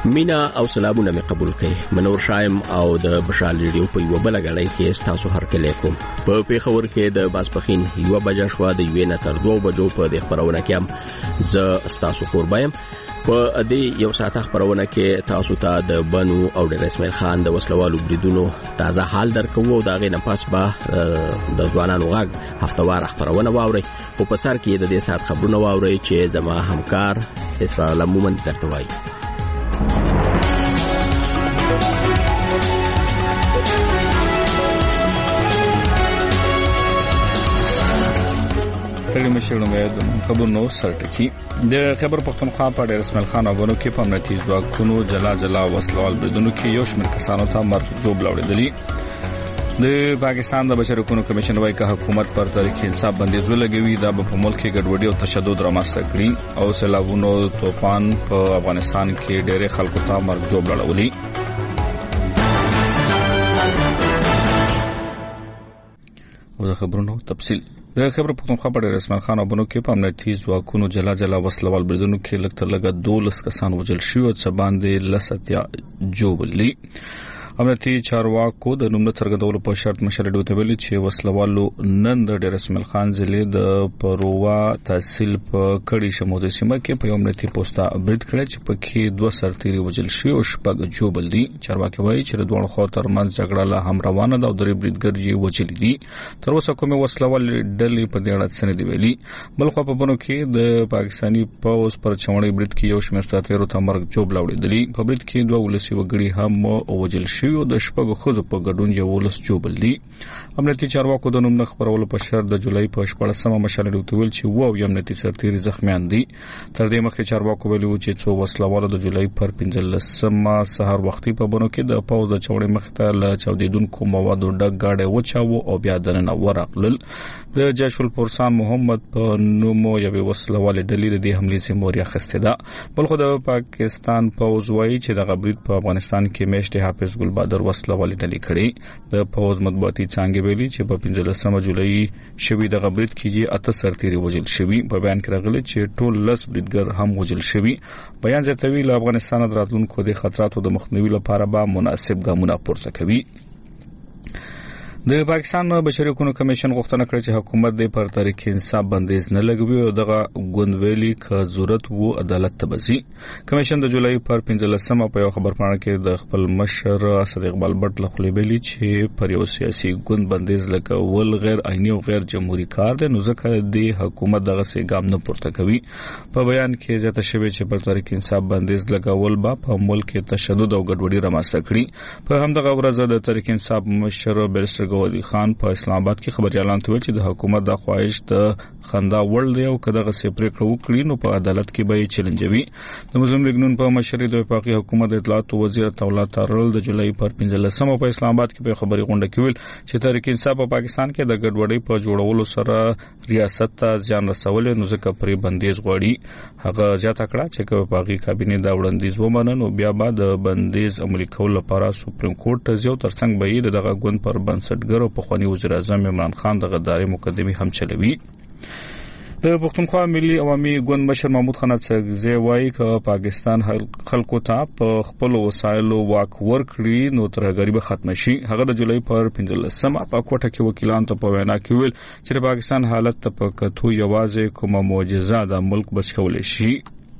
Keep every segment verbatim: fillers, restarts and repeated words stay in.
مینا او سلامونه می قبول کړئ. منور شایم او د بشال ریډیو په یو بل غړی کې تاسو هر کله کوم. په پیښور کې د باسپخین یو بجا شو د یو نه تر دوه بجو په د خبرونه کې هم ز تاسو قربایم. په دې یو ساعت خبرونه کې تاسو ته د بنو او د اسماعیل خان د وسلوالو بریدونو تازه حال درکو او دا غي نه پاس به د ځوانانو غږ هفتوار خبرونه واوري. او په سر کې د دې ساعت خبرونه واوري چې زما همکار اسرائیل مومن درته وایي. ستړي مشرونو مې خبر نو سرټکی د خبر پښتونخوا په ډېر اسماعیل خان ابونو کې په امنیتي ځواکونو جلا جلا وسلوال بریدونو کې یو شمېر کسانو ته مرګ جوړ لوړېدلی. د پاکستان د بشري حقوقو کمیشن وايي چې حکومت پر تاریخي انصاف بندیز ولګوي دا په ملک کې ګډوډي او تشدد رامنځته کړي او سیلابونو طوفان په افغانستان کې ډېر خلکو ته مرګ جوړ لوړولي. او د خبرونو تفصیل د خبر پښتونخوا په ډېر اسماعیل خان ابونو کې په امنیتي ځواکونو جلا جلا وسلوال بریدونو کې لږ تر لږه دولس کسان وژل شوي او څه باندې لساتیا جوړولي. امنیتي چارواکو د نوم څرګندولو په شرط مشر ډوته ویلي چې وسلوالو نن د ډېر اسماعیل خان ضلع د پروا تحصیل په کړي شموزي سیمه کې په امنیتي پوسټه برید کړی چې پکې دوه سرتیري وژل شوي او شپږ جوړل دي. چارواکي وایي چې د دوه خوا ترمنځ جګړه لا هم روانه ده او درې بریدګر یې وژل دي. تر اوسه کومه وسلوال ډلې په دې اړه څه نه دی ویلي. بل خو په بنو کې د پاکستاني پوز پر چوڼي برید کې یو شمېر سرتیرو ته مرګ جوړ لوړېدلی. په برید کې دوه ولسي وګړي هم وژل شوي او د شپږو خزو په ګډون یو ولس جوړل دي. امنیتي چارواکو د نوم نه خبرولو په شرط د جولای په شپږمه مشال ډوته ویل چې وو یو امنیتي سرتیري زخمیان دي. تر دې مخکې چارواکو ویلي چې څو وسلوالو د جولای پر پنځلسمه سهار وختي په بنو کې د پوز د چوڼي مخته له چاودیدونکو موادو ډک گاډي وچاو او بیا دننه ورغلل. د جیش الفرسان محمد په نوم یو وسلوال ډلې د دې حملې سیموریا خسته ده. بل خو د پاکستان پوز وایي چې د غبرید په افغانستان کې میشته حافظ ګل بادر وسلوال ډلې کړي. د پوز مطبوعاتي څنګه ویلي چې په پنځلسمه جولای شوی د غبرید کې اته سرتیري وژل شوي. په بیان کې راغلي چې ټول لس بریدګر هم وژل شوي. بیان زیاتوي له افغانستان د راتلونکو د خطراتو د مخنیوي لپاره به مناسب ګامونه پورته کوي. د پاکستان بشري حقوقو کمیشن غوښتنه کړې چې حکومت د پر تاریخي انصاف بندیز نه لګوي او دغه غونډویلي ک ضرورت وو عدالت ته بزي. کمیشن د جولای پر پنځلسمه په یو خبرپاڼه کې د خپل مشر اسد اقبال بټ لخوا ویلي چې پر یو سیاسي غوند بندیز لګول غیر عیني او غیر جمهوریت کار دی نو ځکه د حکومت دغه سي ګام نه پورته کوي. په بیان کې ځکه شوی چې پر تاریخي انصاف بندیز لګول با په ملک کې تشدد او ګډوډي رامنځته کړي. په همدغه ورځ د تاریخي انصاف مشر بیرسټر ګوهر خان په اسلام آباد کې خبري اعلان کړ چې د حکومت د خواهش د خندا وړ دی او کداغه سي پریکړه وکړي نو په عدالت کې به یې چیلنجوي. د مسلم لیگ نون په مشرۍ د وفاقي حکومت اطلاعات وزیر تولا تارل د جولای پر پنځلسمه په اسلام آباد کې په خبري غونډه کې ویل چې تحریک انصاف په پاکستان کې د ګډوډۍ په جوړولو سره ریاست ته ځان رسول نو ځکه پرې بندیز غواړي. هغه ځاته کړه چې په پاکي کابینه دا وړاندیز ومنل او بیا بعد بندیز عملي کول لپاره سپریم کورټ ته ځو ترڅنګ به یې دغه غون پر بنسټګر په خواني وزیر اعظم عمران خان د غداري مقدمي هم چلوي. د پښتونخوا ملي عوامي ګوند مشر محمود خان څنګه وایي چې پاکستان خلکو ته په خپل وسایلو واک ورکړي نو ترهګري به ختم شي. هغه د جولای پر پنځلسمه په کوټه کې وکیلان ته په وینا کې ویل چې پاکستان حالت ته په کتو یوازې کومه معجزه د ملک بچ کولای شي.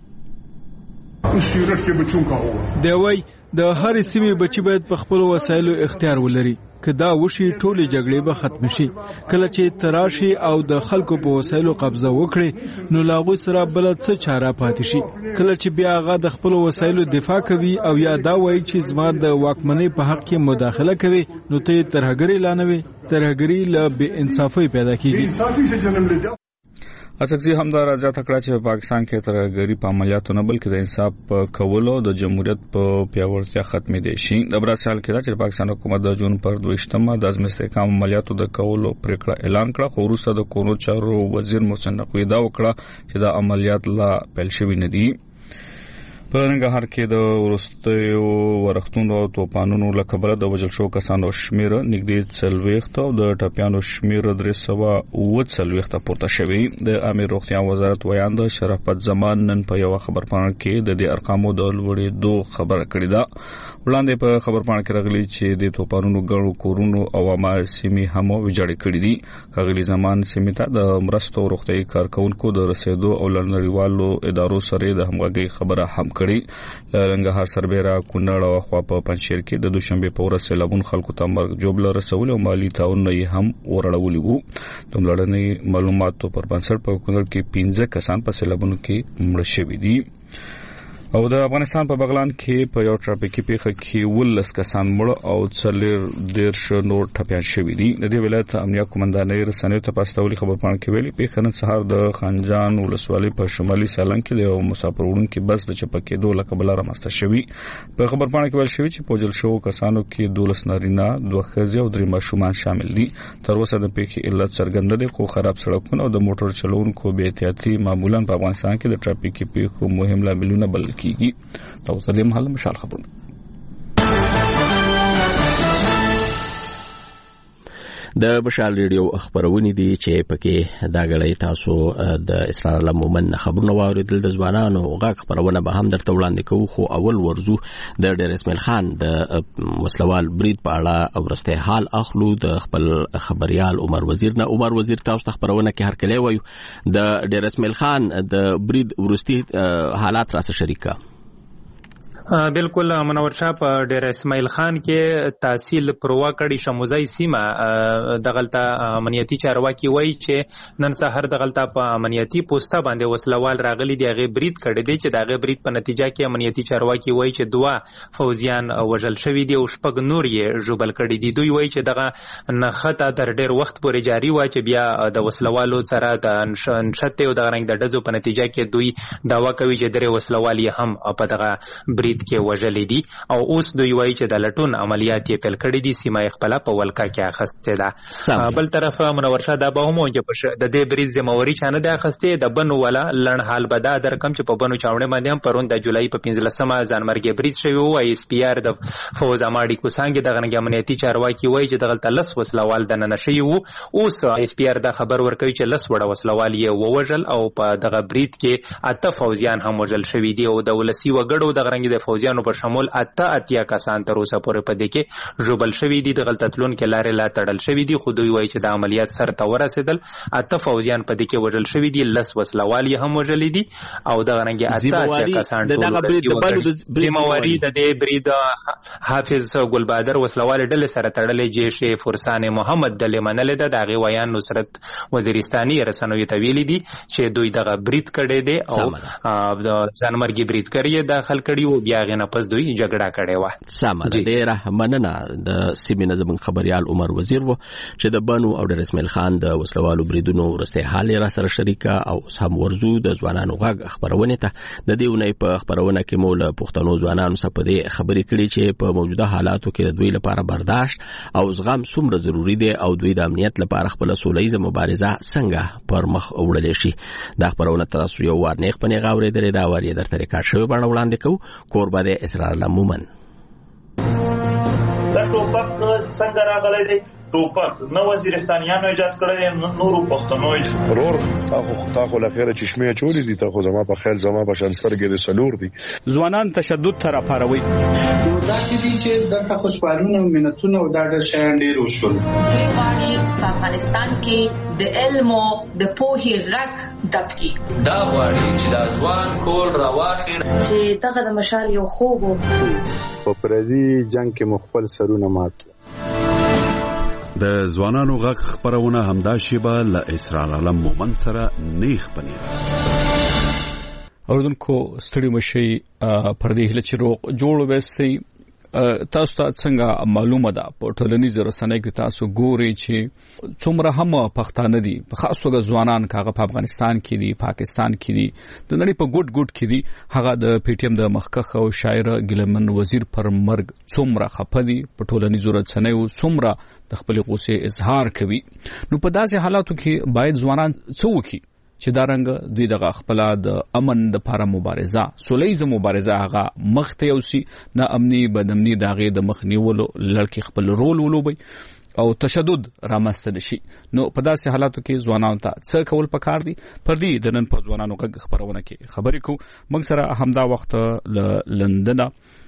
دی وایي د هر سیمې بچي باید په خپل وسایلو اختیار ولري. کدا وشي ټولې جګړې به ختم شي. کله چې تراشي او د خلکو په وسایلو قبضه وکړي نو لاغو سره بل څه چاره پاتې شي. کله چې بیا هغه د خپل وسایلو دفاع کوي او یا دا وایي چې زما د واکمنۍ په حق کې مداخله کوي نو ته ترهګری لانوي. ترهګری له بې انصافي پیدا کیږي. اساسي همدار ځا تکړه چې په پاکستان کې ترهګری په عملیاتو نه بلکې د انصاف کولو د جمهوریت په پیاوړتیا ختمې دي شي. د براسال کې چې پاکستان حکومت د جون پر دویشتمه د ازم استحکام عملیاتو د کولو پریکړه اعلان کړه خو وروسته د کورونو چارو وزیر محسن نقوی دا وکړه چې دا عملیات لا پیل شوي نه دي. په ننګرهار کې د ورستیو ورښتونو او توپانونو له کبله د وژل شو کسانو شمېر نږدې څلوېښت او د ټپیانو شمېر درې سوه اووه څلوېښت پورته شوی. د عامه روغتیا وزارت ویاند شرافت زمان نن په یو خبرپاڼه کې د دې ارقامو د لوړېدو خبره کړې ده. وړاندې په خبرپاڼه کې راغلي چې د توپانونو ګڼو کورونو او عامه سیمې هم ویجاړې کړې دي. ښاغلي زمان سیمې ته د مرستو او روغتیايي کارکونکو د رسېدو او له نړیوالو ادارو سره د همغږۍ خبره هم کړې. لنګهار سربېره کونړ او خوا په پنجشیر کې د دوشنبه په ورځ سیلابون خلکو ته مرګ جوړ رسول او مالی تعاون یې هم ورړولي وو. د ملړنۍ معلوماتو پر بنسټ په کونړ کې پنځه کسان په سیلابونو کې مړه شوي دي. او د افغانستان په بغلان کې په یو ټرافیکي پیښه کې ولس کسان مړه او څلور دیرش نور ټپیان شوي دي. د دې ولایت امنیه قومندانۍ رسنیو ته په استولي خبرپاڼه کې ویلي پیښه نن سهار د خانجان ولسوالۍ په شمالي سالنګ کې د یو مسافر وړونکي بس د چپه کېدو له کبله رامنځته شوي. په خبرپاڼه کې ویل شوي چې په وژل شوو کسانو کې دولس نارینه دوه ښځې او درې ماشومان شامل دي. تر اوسه د پیښې علت څرګنده دی، خو خراب سړکونه او د موټر چلوونکو بې احتیاطي معمولا په افغانستان کې د ټرافیکي پیښو مهم لاملونه بلل کیږي. تاسو دې محل مشال خبرونه د بشال ریډیو خبرونه دي چې پکې دا غړې تاسو د اسرائیل مومن خبرونه واوریدل. د ځوانانو غږ خبرونه به هم درته وړاندې کوو، خو اول ورزو د ډیر اسماعیل خان د وسلوال برید په اړه ورسته حال اخلو د خپل خبريال عمر وزیر نه. عمر وزیر تاسو خبرونه کې هر کله وایو د ډیر اسماعیل خان د برید ورستي حالات راسه شریکه. بالکل منور شاه په ډیر اسماعیل خان کې تحصیل پروا کړي شموزای سیمه دغلطه امنیتي چارواکي وایي چې نن سحر دغلطه په امنیتي پوسټه باندې وسلوال راغلي دی، هغه برید کړي دی چې دغه برید په نتیجه کې امنیتي چارواکي وایي چې دوه فوزیان وژل شوی دي او شپږ نور یې ژوبل کړي دي. دوی وایي چې دغه نخته تر ډیر وخت پورې جاری و چې بیا د وسلوالو سره د انشته او د رنګ د ډزو په نتیجه کې دوی داوا کوي چې درې وسلوال یې هم په دغه برید کې وژلې دي او اوس دوی وایي چې د لټون عملیات یې پیل کړي دي. سیمه خپل په ولکا کې اخسته ده. بل طرف منور شاه دا به هم چې د دې برید ذمہواری چانه ده اخسته د بنو ولا لړن حال بدا در کم چې په بنو چاوڼه باندې هم پرون د جولای په پنځلسمه ځانمرګي برید شوی او ایس پی آر د فوز اماډي کوسانګ د غنګ امنیتي چارواکي وایي چې دغه تلس وسلوال د نن شي وو. اوس ایس پی آر دا خبر ورکوي چې لس وړه وسلوال یې ووجل او په دغه برید کې اته فوزیان هم وژل شوی دي او د ولسی وګړو د غرنګ د فوزیانو پر شمول اته اتیا کسان تر اوسه پورې په دې کې ژوبل شوی دي. د غلطتلون کې لارې لا تړل شوی دي، خو دوی وایي چې د عملیات سر ته ورسېدل. اته فوزیان په دې کې وژل شوی دي، لس وسلوال یې هم وژلي دي او د غرنګ اته اتیا کسان ټول ذمہواری د دې برید حافظ ګلبادر وسلوال ډلې سره تړلې. جیش فرسان محمد ډلې منلې ده. دغه ویان نصرت وزیرستاني رسنوي ته ویلي دي چې دوی دغه برید کړي دي او د ځانمرګي برید کړي داخل کړي او بیا غنه پس دوی جګړه کړې و. سمه ده. ډیره مننه د سیمې نظم خبريال عمر وزیر و چې د بنو او ډیر اسماعیل خان د وسلوالو بریدونو ورسته حال را سره شریکه او سم ورزو د ځوانانو غږ خبرونه ته د دېونې په خبرونه کې مول پښتنو ځوانانو سره په دې خبرې کړي چې په موجوده حالاتو کې دوی لپاره برداشت او زغم څومره ضروری دی او دوی د امنیت لپاره خپل سولهیزه مبارزه څنګه پر مخ وړل شي. دا خبرونه تاسو یو وار نه خپل غاوري درې دا واری درته ریکارډ شوی باندې وړاندې کوو. کوربه د اسرائیل مومن دا ټوپک څنګه راغلی دی؟ ټوپک نو وزیرستانیانو ایجاد کړی دی، نورو پښتنو ورور تاخو تاخو لخيره چشمه چولې دي، تاخو زما په خیال زما په شان سترګې د سلور دي. ځوانان تشدد تر اپاروي دا چې دي چې د خوشحالونه او منتونه او دا د شان ډیر وشول. باندې په افغانستان کې د علم او د پوهې غږ دبکی دا غواړي چې د ځوان کول راواخیر چې دغه د مشال یو خوب په پردي جنگ کې مخبل سرونه مات. د ځوانانو غږ خبرونه همدا شیبه له اسرائیل علم مومن سره نیخ پنیر. اوردونکو ستړي مشي پردي هله چې روغ جوړ وسي. تاسو ته څنګه معلومه ده په ټولنیزو رسنیو کې تاسو ګوري چې څومره هم پښتانه دي په خاص توګه ځوانان کاغه په افغانستان کې دي، پاکستان کې دي، د نړۍ په ګډ ګډ کې دي. هغه د پی ټی ایم د مخکخ او شاعر ګلمن وزیر پر مرګ څومره خپدي په ټولنیزو رسنیو څومره د خپل غوسه اظهار کوي. نو په داسې حالاتو کې باید ځوانان څه وکړي چې دا رنګ دوی دغه خپل د امن د لپاره مبارزه سولېزه مبارزه هغه مخته یوسي نه امني بدامني داغه د مخ نیولو لړکی خپل رول ولوبي او تشدد رامنځته شي. نو په داسې حالاتو کې ځوانانو ته څه کول پکار دي؟ پر دې د نن په ځوانانو غږ خبرونه کې خبرې کوو. موږ سره همدا وخت ل لندن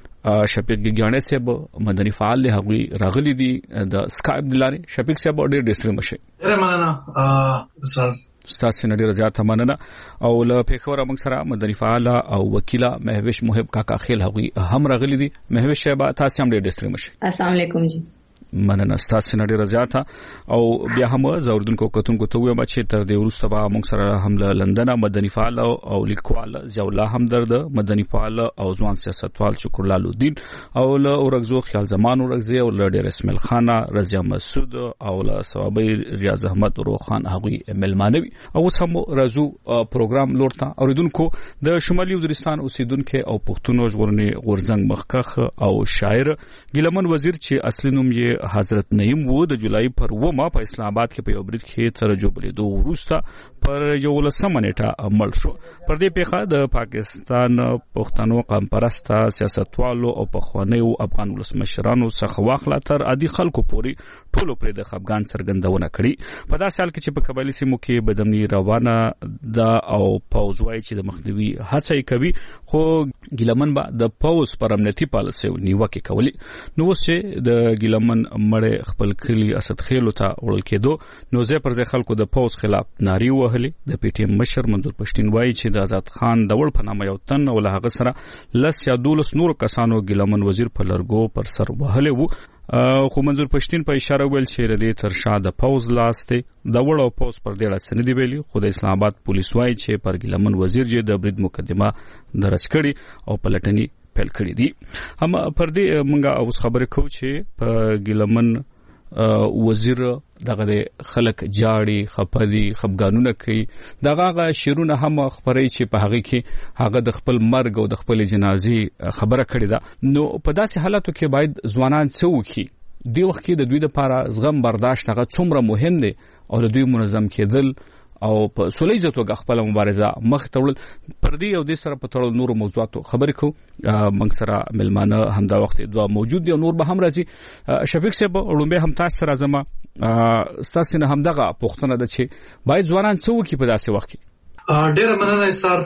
شفیق ګیانه صاحب مدني فعال له هغوی راغلي دي د سکایپ د لارې. شفیق صاحب ډېر ډېر مشه ډېر مننه سر ستاسو نه ډیر زیات مننه. او له پیښور موږ سره مدني فعال او وکیل مهوش محب کاکا خیل هغوی هم راغلي دي. مهوش صاحب تاسو هم ډیر ډیر مشه. السلام علیکم جی. مننه ستاسو نه ډیر زیات. او بیا هم زوردونکو کتونکو ته وایم چې تر دې وروسته به موږ سره هم له لندن مدني فعال او لیکوال ضیاء الله همدرد مدني فعال او ځوان سیاستوال شکرلال الدین او له اورغزو خیال زمان اورغزي او له ډیر اسماعیل خان رضیا مسعود او له ثوابي ریاض احمد روخان هغوی ملمانوي. او سم رازو پروګرام لورته اوریدونکو د شمالي وزیرستان اوسیدونکو او پښتون ژغورنې غورځنګ مخکخ او شاعر ګیلمن وزیر چې اصلي نوم یې حضرت نعیم وو د جولای پر ومه په اسلام آباد کې په یو برید کې تر جوړېدو وروسته پر یو لسمه نیټه مړ شو. پر دې پیښه د پاکستان پښتنو قوم پرسته سیاستوالو او پخوانیو افغان ولسمشرانو څخه واخله تر عادي خلکو پورې ټولو پرې د خفګان څرګندونه کړې. په داسې حال کې چې په قبایلي سیمو کې بدامني روانه ده او پوځ وایي چې د مخنیوي هڅه یې کوي، خو ګیلمن به د پوځ پر امنیتي پالیسیو نیوکې کولې. نو اوس چې د ګیلمن مړې خپل کلی اسد خیلو ته وړل کېدو، نو ځای پر ځای خلکو د پوځ خلاف نارې وهلې. د پی ټی ایم مشر منظور پښتین وایي چې د آزاد خان دول په نامه یو تن او له هغه سره لس یا دولس نورو کسانو ګیلمن وزیر په لرګو پر سر وهلی وو. خو منظور پښتین په اشاره ویل چې ردی تر شا د پوز لاس دی د وړو پوز پر ډېر سندې ویلي. خو د اسلام آباد پولیس وایي چې پر ګیلمن وزیر چې د برید مقدمه درج کړي او پلټنې پیل کړې دي. هم پر دې موږ اوس خبرې کوو چې په ګیلمن وزیر دغه خلک جاړي خپدي خفګانونه کوي. دغه شیرونه هم خبري چې په هغه کې هغه د خپل مرګ او د خپل جنازي خبره کړې ده. نو په داسې حالاتو کې باید ځوانان څه وکړي؟ دی وخت کې د دوی لپاره زغم برداشت هغه څومره مهم دی او د دوی منظم کېدل او په سولېزه توګه خپل مبارزه مخ ته وړل. پر دې او د سره په تړلو نورو موضوعاتو خبرې کوو. موږ سره ملمانه همدا وخت دوه موجود دي او نور به هم راځي. شفیق صاحب لومبه هم تاسو سره زما ستاسو نه همدغه پوښتنه ده چې باید ځوانان څه وکړي په داسې وخت کې؟ ډېر مننه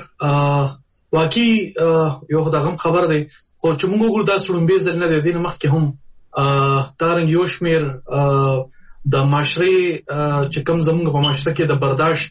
سر. واقعي یو دغه خبر دی خو چې موږ وګورو دا لومبه ځل نه دی د مخکې هم تارنګ یو شمیر د معاشري چې کوم زموږ په معاشره کې د برداشت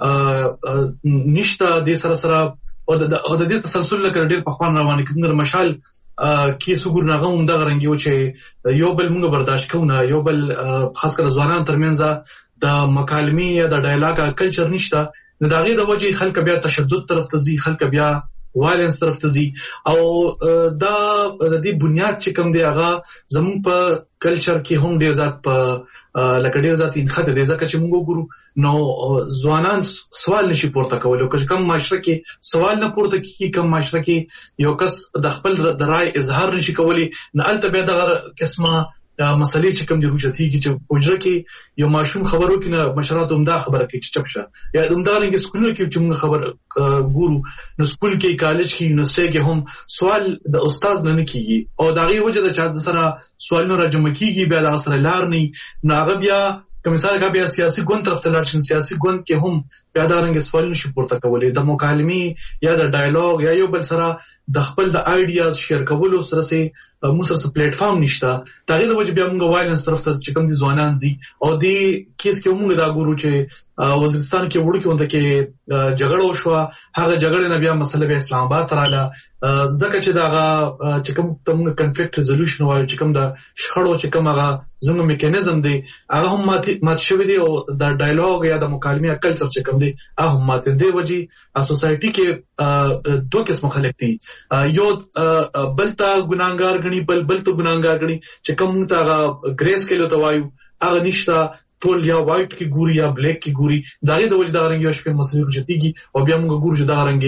نشته د سره سره او د دې تسلسل لکه ډېر په خوان روان کېدل مشال کې سګور نه غوم د غرنګ یو چې یو بل موږ برداشت کوو نه، یو بل خاص کر ځوانان ترمنځ د مکالمې یا د ډایلاګ کلچر نشته. د دغه د وجې خلک بیا تشدد طرف ته ځي، خلک بیا وایلنس طرف ته ځي. او دا د دې بنیاد چې کوم دی هغه زموږ په کلچر کې هم ډیر ځات په لکه ډیر ځات انخته دي. ځکه چې موږ وګورو نو ځوانان سوال نشي پورته کولای. که کوم معاشره کې سوال نه پورته کیږي، کوم معاشره کې یو کس د خپل د رائے اظهار نشي کولی، نه الته بیا دغه قسمه مسلې چې کوم دی روجتي کې چې وجره کې یو ماشوم خبرو کې نه مشرات عمده خبره کوي چې چپشه یا عمده لنګ سکولونو کې چې موږ خبر ګورو نو سکول کې کالج کې یونیورسيټي کې هم سوال د استاد نه کیږي او دغه وجه د چا سره سوالونه راجمع کیږي، بیا د سره لار نه ناغه بیا کمیسار کا بیا سیاسي ګوند طرف ته لاړ شي. سیاسي ګوند کې هم بیا دا رنګ سوال نشي پورته کولای. د مکالمې یا د ډایلاګ یا یو بل سره د خپل د آیډیاز شیر کولو سره سي موږ سره پلیټ فارم نشته. دا غوډه بیا موږ وایلنس طرف ته چې کوم دي ځوانان دي او د کیس کې موږ دا ګورو چې وزیرستان کې وړو کې ونده کې جګړه وشوه. هغه جګړه نه بیا مسله به اسلام آباد تراله ځکه چې دا چې کوم تم کنفلیکټ ریزولوشن وایي چې کوم د شخړو چې کوم هغه زموږ میکانیزم دی هغه هم مات شوی دی او د ډایلاګ یا د مکالمې کلچر چې کوم دی هغه هم مات دی. وجې سوسایټي کې دوه قسم خلک دي، یو بلته ګناګار غني بل بلته ګناګار غني چې کوم ته ګریس کې لته وایو هغه نشته. ټول یا وایټ کې ګوري یا بلیک کې ګوري. دا غي د وجه دا رنګ یو شپه مسلې رجتيږي او بیا موږ ګورو چې دا رنګ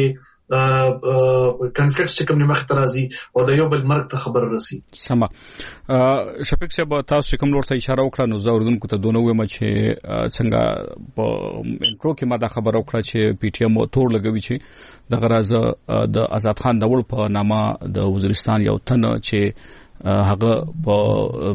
کنفلیکټ چې کوم مخ ترازی او د یو بل مرګ ته خبر رسی. سم شفیق صاحب تاسو کوم لور ته اشاره وکړه نو زه اردوونکو ته دونه وایم چې څنګه په انټرو کې ما دا خبر وکړه چې پی ټی ایم تور لګوي چې د غراز د آزاد خان داول په نامه د وزیرستان یو تن چې هغه په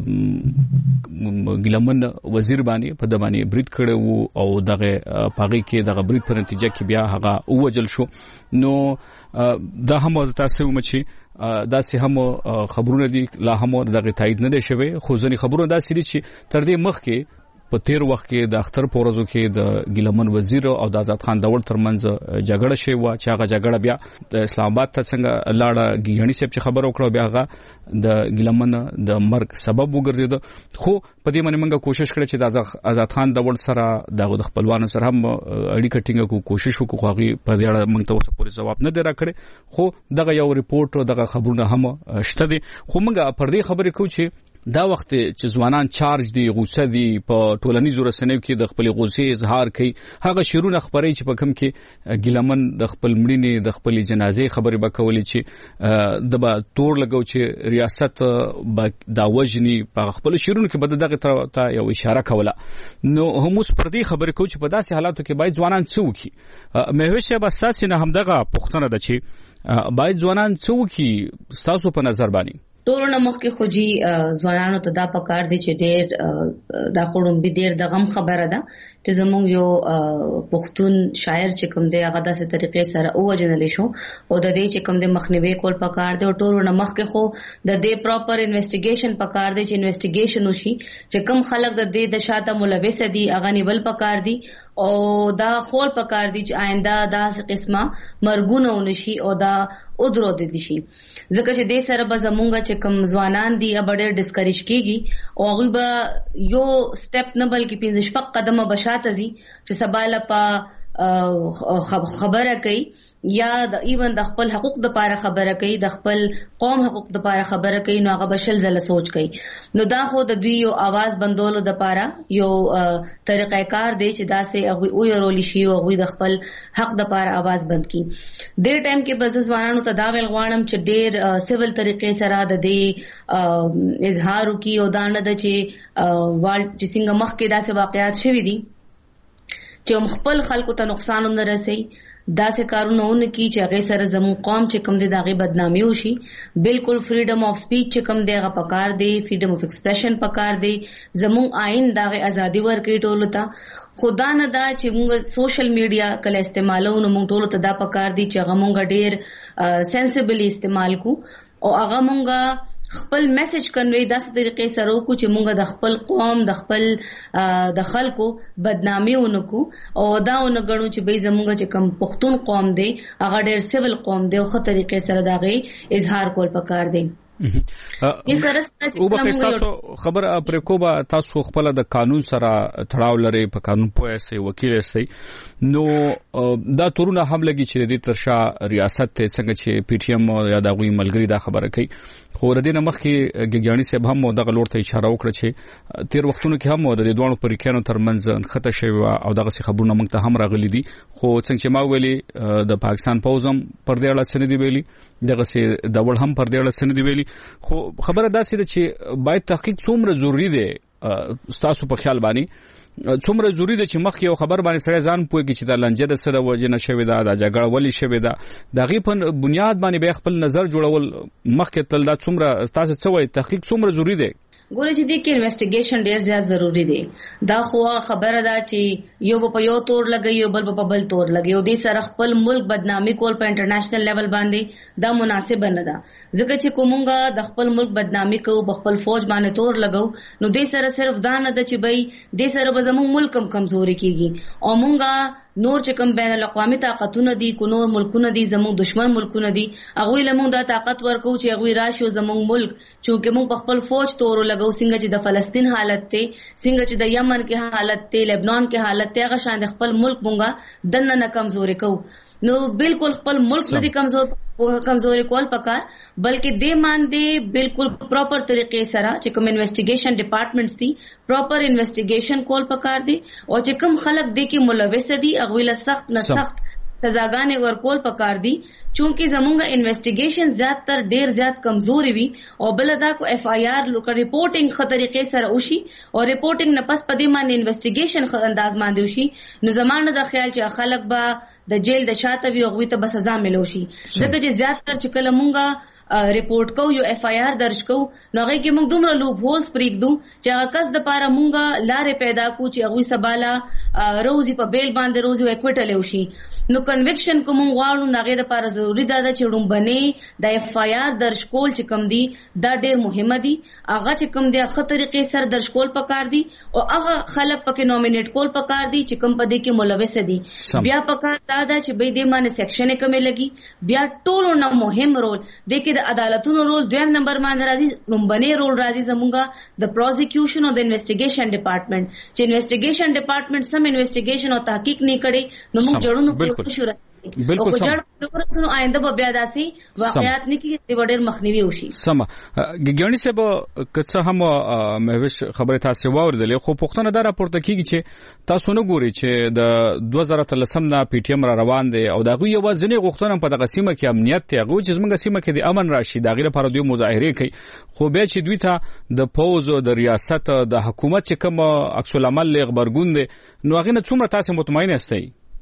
ګلمن وزیر باندې په د باندې برید کړو او دغه پاغي کې دغه برید په نتیجه کې بیا هغه وجل شو. نو دا هم تاسو هم چې دا سه هم خبرونه دي لا هم دغه تایید نه دي شوی خو ځنی خبرونه دا سړي چې تر دې مخ کې په تیر وخت کې د اختر پورزو کې د ګلمن وزیر او د آزاد خان داول ترمنځ جګړه شوی و چې هغه جګړه بیا د اسلام آباد ته څنګه لاړه ګیانی صاحب چې خبر وکړو بیا هغه د ګلمن د مرګ سبب وګرځید. خو په دې باندې موږ کوشش کړې چې د آزاد خان داول سره د خپلوانو سره هم اړیکه ټینګه کو کوشش وکړو خو هغه په دې اړه موږ ته اوس پورې جواب نه دی راکړی. خو دغه یو ریپورت دغه خبرونه هم شته دي خو موږ پر دې خبرې کوو چې دا وخت چې ځوانان چارج دي غوسه دي په ټولنیزو رسنیو کې د خپل غوسې اظهار کوي هغه شیرونه خبري چې په کم کې ګلمن د خپل مړینې د خپل جنازې خبري وکولې چې د با تور لګو چې ریاست دا وجني په خپل شیرونه کې بد دغه ته یو اشاره کوله. نو هم اوس پر دې خبرې کوي چې په داسې حالاتو کې باید ځوانان څه وکړي. مهوش شاه بس تاسو نه هم دغه پوښتنه ده چې باید ځوانان څه وکړي تاسو په نظر باندې. ټولنه مخکې خو جی ځوانانو ته دا پکار دي چې ډېر دا خورم به ډېر د غم خبره ده چې زموږ یو پښتون شاعر چې کوم دی هغه داسې طریقې سره اوجنل شو او د دې چې کوم دی مخنیوي کول پکار دی او ټولنه مخکې خو د دې پراپر انویسټیګیشن پکار دی چې انویسټیګیشن وشي چې کوم خلک د دې د شاته ملوث دي هغه نیول پکار دي او دا خول پکار دي چې آینده دا قسمه مرګونه ونشي او دا او درو دي شي ځکه چې دې سره به زمونږ چې کوم ځوانان دي یا ډېر ډیسکریج کیږي او هغه به یو سټپ نه بلکې پنځه شپږ قدمه بشاته زی چې سباله په خبره کوي یا د ایون د خپل حقوق د پاره خبره کوي د خپل قوم حقوق د پاره خبره کوي نو هغه بشل زله سوچ کوي. نو دا خو د دوی یو आवाज بندولو د پاره یو طریقې کار دی چې دا سه هغه او یو رول شي او هغه د خپل حق د پاره आवाज بند کی. ډېر ټایم کې بس ځوانانو ته دا ویل غواړم چې ډېر سیول طریقې سره د دې اظهار وکي او دا نه د چې وال چې څنګه مخ کې داسې واقعیات شوي دي چې خپل خلکو ته نقصان نه رسي دا سه کارونه ونه کی چې هغه سره زموږ قوم چې کوم دی دغه بدنامي وشي. بالکل فریډم اف سپیچ چې کوم دی هغه پکار دی فریډم اف ایکسپریشن پکار دی زموږ آئین دغه ازادي ورکړي ټولو ته. خدا نه دا چې موږ سوشل میډیا کله استعمالو نو موږ ټولو ته دا پکار دی چې هغه موږ ډیر سنسیبلی استعمال کو او هغه موږ خپل میسج کنوي داسې طریقې سره وکړو چې موږ د خپل قوم د خپل د خلکو بدنامي ونکو او دا ونګړو چې به زموږ چې کم پښتون قوم دی هغه ډېر سیول قوم دی او خو طریقې سره داغه اظهار کول پکار دی. او به تاسو خبر پر کوبه تاسو خپل د قانون سره تړاو لري په قانون پوهه سي وکیل سي نو دا تورونه هم لګي چې د ترشا ریاست ته څنګه چې پی ټی ایم یا د غوي ملګری دا خبره کوي خو ر دې نه مخکې ګګیانی صاحب هم دغه لور ته اشاره وکړه چې تیر وختونو کې هم د دوه پریکانو ترمنځ خطه شوی او دغه خبرونه موږ ته هم راغلي دي خو څنګه چې ما ویلي د پاکستان پوزم پر دې اړه سندې ویلي دغه سي د ول هم پر دې اړه سندې ویلي خو خبره دا سي چې باید تحقیق څومره ضروری دی تاسو په خیال باندې څومره ضروری ده چې مخکې یو خبر باندې سړی ځان پوهیږي چې د لنجه د سره وجه نشوي دا د جګړه ولې شوي دا د غي په بنیاد باندې به خپل نظر جوړول مخکې تل دا څومره تاسو څه وایي تحقیق څومره ضروری دی. ګوره چې دې کې انویسټیګیشن ډېر زیات ضروری دی. دا خو خبره ده چې یو په یو تور لګي یو بل په بل تور لګي او دې سره خپل ملک بدنامي کول په انټرنیشنل لیول باندې دا مناسب نه ده ځکه چې کومونګه د خپل ملک بدنامي کوو په خپل فوج باندې تور لګو نو دې سره صرف دا نه ده چې بای دې سره به زموږ ملک کم کمزوري کیږي او مونږه نور چې کوم بین الاقوامي طاقتونه دي کو نور ملکونه دي زموږ دشمن ملکونه دي هغه لمون دا طاقت ورکو چې هغه راشي زموږ ملک چې موږ په خپل فوج تور لګو څنګه چې د فلسطین حالت ته څنګه چې د یمن کې حالت ته لبنان کې حالت ته هغه شان خپل ملک مونږه دنه نه کمزوري کو نو بالکل خپل ملک نه کمزور کمزوري کول پکار بلکې دې مان دې بالکل پراپر طریقې سره چې کوم انویسټیګیشن ډپارټمنټس دي پراپر انویسټیګیشن کول پکار دي او چې کوم خلک دې کې ملوث دي هغه له سخت نه سخت سزاګانې ورکول پکار دي چونکی زمونږه انویسټیګیشن زیات تر ډیر زیات کمزوري وي او بل دا کو اف آی آر لکه ریپورټینګ خه طریقې سره وشي او ریپورټینګ نه پس پدې باندې انویسټیګیشن خه انداز باندې وشي نو زمانه د خیال چې خلک به د جیل د شاته وي او غوي ته به سزا ملو شي ځکه چې زیات تر چې کله مونږه ریپورت کو یو اف آی آر درج کو نو هغه کې موږ دومره لوب هولز پریږدو چې هغه کس د پاره مونږه لارې پیدا کو چې هغه سباله روزي په بیل باندې روزي اکوټل وشي نو کنویکشن کوم غواړو هغه د پاره ضروری ده چې ډومبني د اف آی آر درج کول چې کم دي دا ډېر مهمه دي هغه چې کم دي هغه طریقې سره درج کول پکار دي او هغه خلک پکې نومینیټ کول پکار دي چې کم پدې کې ملوث دي بیا پکار دا ده چې به دې باندې سیکشن کمې لګي بیا ټولو نه مهم رول د د عدالتونو رول دویم نمبر باندې راځي لومبني رول راځي زمونږه د پروزیکیوشن او د انویسټیګیشن ډپارټمنټ چې انویسټیګیشن ډپارټمنټ سم انویسټیګیشن او تحقیق نه کړي نو موږ جوړونو په شروع بالکل سم ورته آینده به بیا داسي واقعیات نه کیږي د ډېر مخنیوي وشي سم ګګیانی صاحب کڅه هم مهوش خبره تاسو واوردلې خو پښتنه دا راپورته کیږي چې تاسو نه ګوري چې د دوه زره اتلسم نه پی ټی ایم را روان دي او دا غوي یوازې غوښتنه په دغه سیمه کې امنیت ته غوي چې زموږ سیمه کې د امن راشي دا غیره لپاره دوی مظاهره کوي خو بیا چې دوی ته د پوز او د ریاست د حکومت چې کوم عکس العمل لغبرګون دي نو هغه نه څومره تاسو مطمئن یاستئ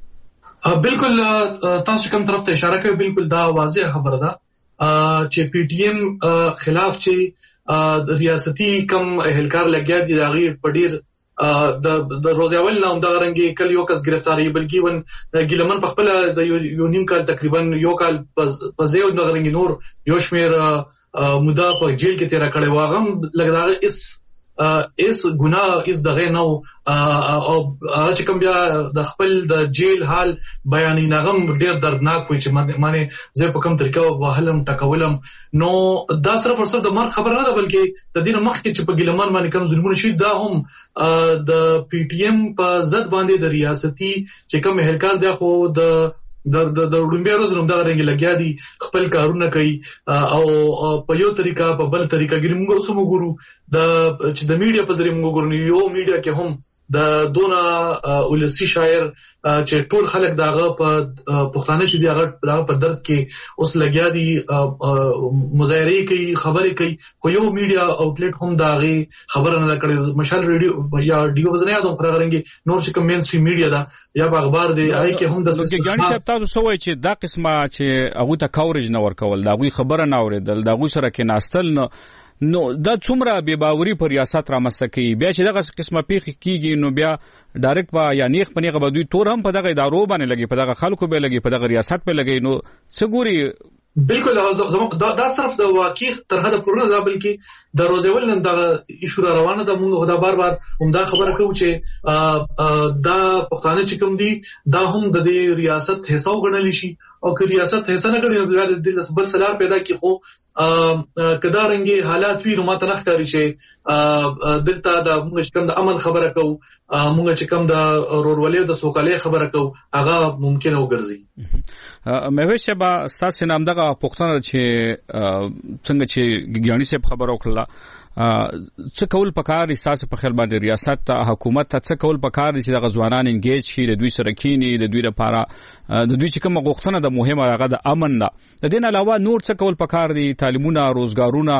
بالکل تاسو کوم طرف ته اشاره کوي بالکل دا واضح خبره ده چې پی ټی ایم خلاف چې د ریاستي کم اهلکار لګیا دي دا غیر پډیر د د روزاول نوم دا رنګي کل یو کس گرفتاری بلکې ون ګلمن په خپل د یو نیم کال تقریبا یو کال په زیو د رنګي نور یو شمیر مودا په جیل کې تیر کړي واغم لګداغه اس اس ګناه اس دغه نو او چې کوم بیا د خپل د جیل حال بیانې نغم ډیر دردناک وي چې معنی زه په کوم طریقه وهلم ټکولم نو دا صرف ورسره د مرګ خبر نه ده بلکې د دې مخکې چې په ګلمان باندې کوم ظلمونه شي دا هم د پی ټی ایم په ضد باندې د ریاستي چې کوم اهلکار دی خو د د د د وړاندې روز نوم دا رنګ لګیا دي خپل کارونه کوي او په یو طریقه په بل طریقه ګریم موږ سمو ګورو د چې د میډیا په ذریعہ موږ ګورو یو میډیا کې هم د دونه ولسی شاعر چې ټول خلک داغه په پښتانه چې داغه په درد کې اوس لګیا دي مظاهره کوي خبرې کوي خو یو میډیا اوټلیټ هم داغه خبره نه کړي مشال ریډیو یا ډیو وزنه یادو پر غرنګي نور چې کوم مین سټریم میډیا دا یا په اخبار دی آی کې هم د ګګیانی صاحب تاسو سوې چې دا قسمه چې هغه ته کاورج نه ورکول دا غوي خبره نه اوریدل دا غوي سره کې ناستل نو نو دا څومره بے باوري پر ریاست را مستکی بیا چې دغه قسمه پیخ کیږي نو بیا ډایرکټ با یا نیخ پنیغه بدوی تور هم په دغه ادارو باندې لګي په دغه خلکو به لګي په دغه ریاست په لګي نو څګوري بالکل دا دا صرف د واقع تر حد پورې دا بلکې د روزول نن دا ایشو روانه ده موږ دا بار بار هم دا خبره کوو چې دا پښتانه چې کوم دي دا هم د دې ریاست حصہ وګڼل شي او که ریاست حصہ نه ګڼي د بل سلام پیدا کی خو کدا رنګي حالات وی نو ماته نه ښکاري چې دلته د موږ کوم د امن خبره کوو موږ چې کوم د رورولې د سوکالۍ خبره کوو هغه ممکن وګرځي مې وشه با تاسو نام دغه پښتنه چې څنګه چې ګګیانی صاحب خبر وکړه څه کول پکار اساس په خیال باندې ریاست ته حکومت ته څه کول پکار چې د غزوانان انګیج شي د دوی سره کینی د دوی لپاره د دوی چې کوم غوښتنه د مهمه هغه د امن نه د دین علاوه نور څه کول پکار دي تعلیمونه روزګارونه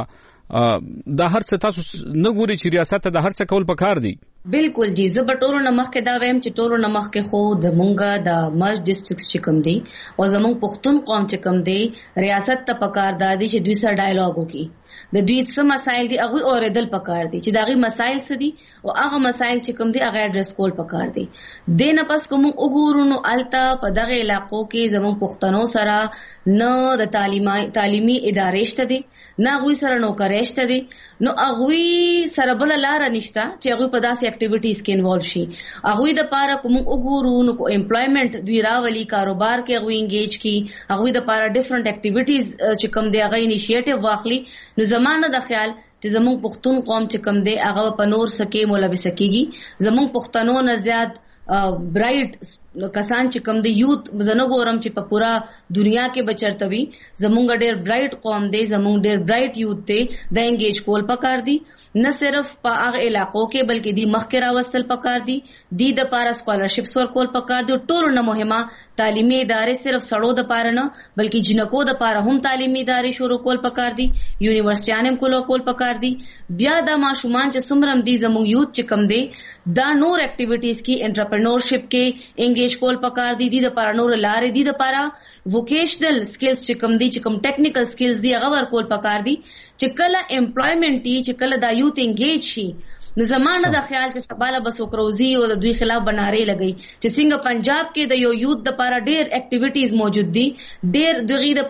دا هر څه تاسو نه ګوري چې ریاست ته د هر څه کول پکار دي بالکل جی زه په ټولو نمخ کې دا وایم چې ټولو نمخ کې خو د مونږه د مرج ډیسټریکټ چې کوم دي او زمونږ پښتون قوم چې کوم دي ریاست ته پکار دادي چې دوی سره ډایالوګ وکړي د دوی څه مسایل دي هغه اوریدل پکار دي چې داغي مسایل څه دي او هغه مسایل چې کوم دي هغه اډریس کول پکار دي د نه پس کوم وګورو نو التا په دغه علاقو کې زمونږ پښتنو سره نه د تعلیمي تعلیمي ادارې شته دي نه غوي سره نوکرې شته دي نو هغه سره بل لار نشته چې هغه په داسې اکټیویټیز کې انوالو شي هغه د پاره کوم وګورو نو کو امپلایمنت دوی راولي کاروبار کې هغه انګیج کی هغه د پاره ډیفرنٹ اکټیویټیز چې کوم دی هغه انیشیټیو واخلي نو زمانه د خیال چې زموږ پښتون قوم چې کوم دی هغه په نور سکه مولوي سکیږي زموږ پښتنو نه زیات برایټ کسان چې کم دی یوت زنه ګورم چې په پورا دنیا کې بچرتوي زمونږ ډېر برایټ قوم دی زمونږ ډېر برایټ یوت دی د انګیج کول پکار دی نه صرف په هغه علاقو کې بلکې دی مخکې راوستل پکار دی دی د پاره سکالرشپس ورکول پکار دی ټول نه مهمه تعلیمي ادارې صرف سړو د پاره نه بلکې جنکو د پاره هم تعلیمي ادارې شروع کول پکار دی یونیورسيټیانم کول کول پکار دی بیا د ماشومان چې سمرم دی زمونږ یوت چې کم دی دا نور اکټیویټیز کې انټرپرنورشپ کې انګیج کول پکار دی د پاره نور لارې دی د پاره ووکیشنل سکلز چې کم دي چې کم ټیکنیکل سکلز دي هغه ورکول پکار دي چې کله امپلویمنت دي چې کله دا یوت انګیج شي نو زمانه د خیال چې سباله بس وکروزی او د دوی خلاف بنارې لګي چې څنګه پنجاب کې د یو یوت د پاره ډېر اکټیویټیز موجود دي ډېر دغه د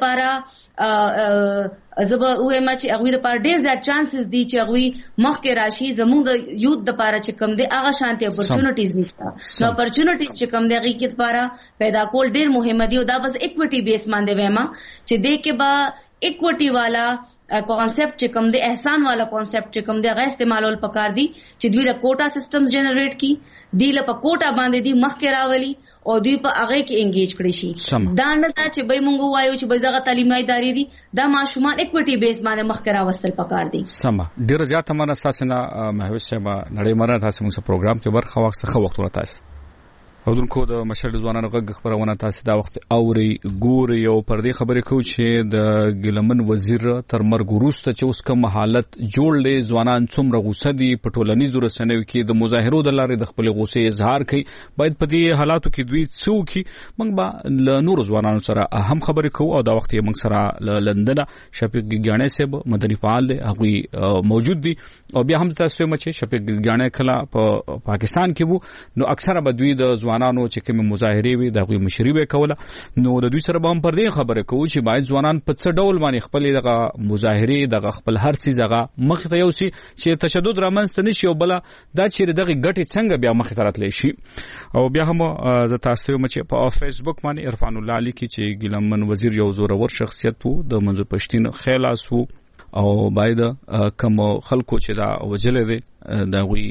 پاره زبا وې ما چې هغه د پاره ډېر زیات چانسز دي چې هغه مخکې راشي زموږ د یوت د پاره چې کم دي هغه شانتي اپورچونټیز نشته نو اپورچونټیز چې کم دي هغه کې د پاره پیدا کول ډېر مهم دي او دا بس اکوټي بیس باندې وېما چې دې کې با اکوټي والا کانسپټ چې کوم دی احسان والا کانسپټ چې کوم دی هغه استعمالول پکار دي چې دوی له کوټا سیستمز جنریټ کی دی له په کوټا باندې دی مخ کې راولي او دوی په هغه کې انګیج کړي شي دا نه چې به مونږ وایو چې به دغه تعلیمي ادارې دي دا ماشومان اکوټي بیس باندې مخ کې راوستل پکار دي سم ډیر زیات مننه اساسا مهوش صاحب نړۍ مرنه تاسو موږ پروګرام کې برخه واخصه وخت ورته تاسو اودونکو د مشر ځوانانو غږ خبرونه تاسو دا وخت اوري ګوري او پر دې خبرې کو چې د ګلمن وزیر تر مرګ وروسته چې اوس کوم حالت جوړلې ځوانان څومره غوسه دي په ټولنیزو رسنیو کې د مظاهرو د لارې د خپل غوسې اظهار کوي باید په دې حالاتو کې دوی څوکي موږ به ل نور ځوانانو سره اهم خبرې کوو او دا وخت یې موږ سره لندن شفیق ګیانې صاحب مدني فعال دی هغه موجود دي او بیا هم تاسو مچ شفیق ګیانې کله په پاکستان کې وو نو اکثره به دوی د ځوانانو چې کوم مظاهره وي د غوي مشري به کوله نو د دوی سره به هم پر دې خبره کوو چې باید ځوانان په څه ډول باندې خپل دغه مظاهره دغه خپل هر څه زغه مخ ته یوسي چې تشدد رامنځته نشي او بل دا چې دغه ګټي څنګه بیا مخ ته راتلی شي او بیا هم ز تاسو مچ په فیسبوک باندې عرفان الله علی کی چې ګلمن وزیر یو زورور شخصیت وو د منځ پښتين خلاص وو او باید کوم خلکو چې دا وجلې دي دا غوي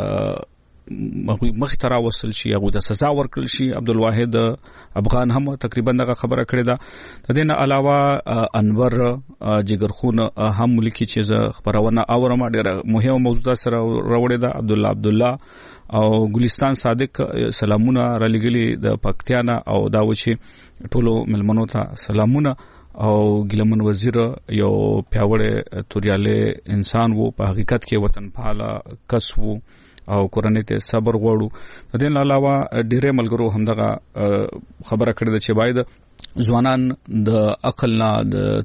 مخ مخ ترا وصل شي هغه د سزا ورکړل شي عبدالواحد افغان هم تقریبا دغه خبره کړې ده د دې نه علاوه انور جګرخون هم لیکي چې خبرونه اورم ډیره مهمه موضوع سره راوړې ده عبد الله عبد الله او ګلستان صادق سلامونه را لګلي د پکتیانا او دا وشي ټولو ملمنو ته سلامونه او ګلمن وزیر یو پیاوړی توریاله انسان وو په حقیقت کې وطن پاله کس وو او کورنۍ ته صبر غوړو د دې علاوه ډېرې ملګرو هم دغه خبره کړې ده چې باید ځوانان د عقل نه د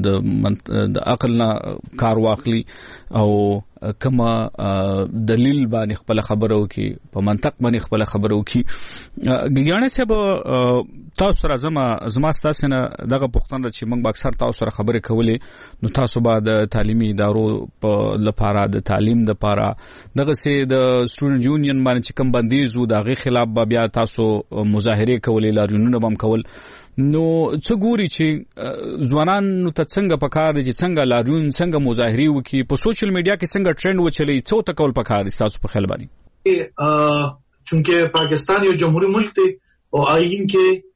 د عقل نه کار واخلي او کما دلیل باندې خپل خبرو کې په منطق باندې خپل خبرو کې ګیانې صاحب تاسو سره زما زما تاسو نه دغه پوښتنه چې موږ اکثر تاسو سره خبرې کولې نو تاسو به د تعلیمي ادارو په لپاره د تعلیم د لپاره دغه سي د سټوډنټ یونین باندې چې کوم بندیز وو دغه خلاف بیا تاسو مظاهره کولې لاریونونه بم کول نو څه ګوري چې ځوانان نو ته څنګه پکار دي چې څنګه لاریون څنګه مظاهري وکي په سوشل میډیا کې څنګه ټرند وچلي څو تکول پکار دي تاسو په خیال باندې چونکه پاکستان یو جمهوریت ملک دی او آئین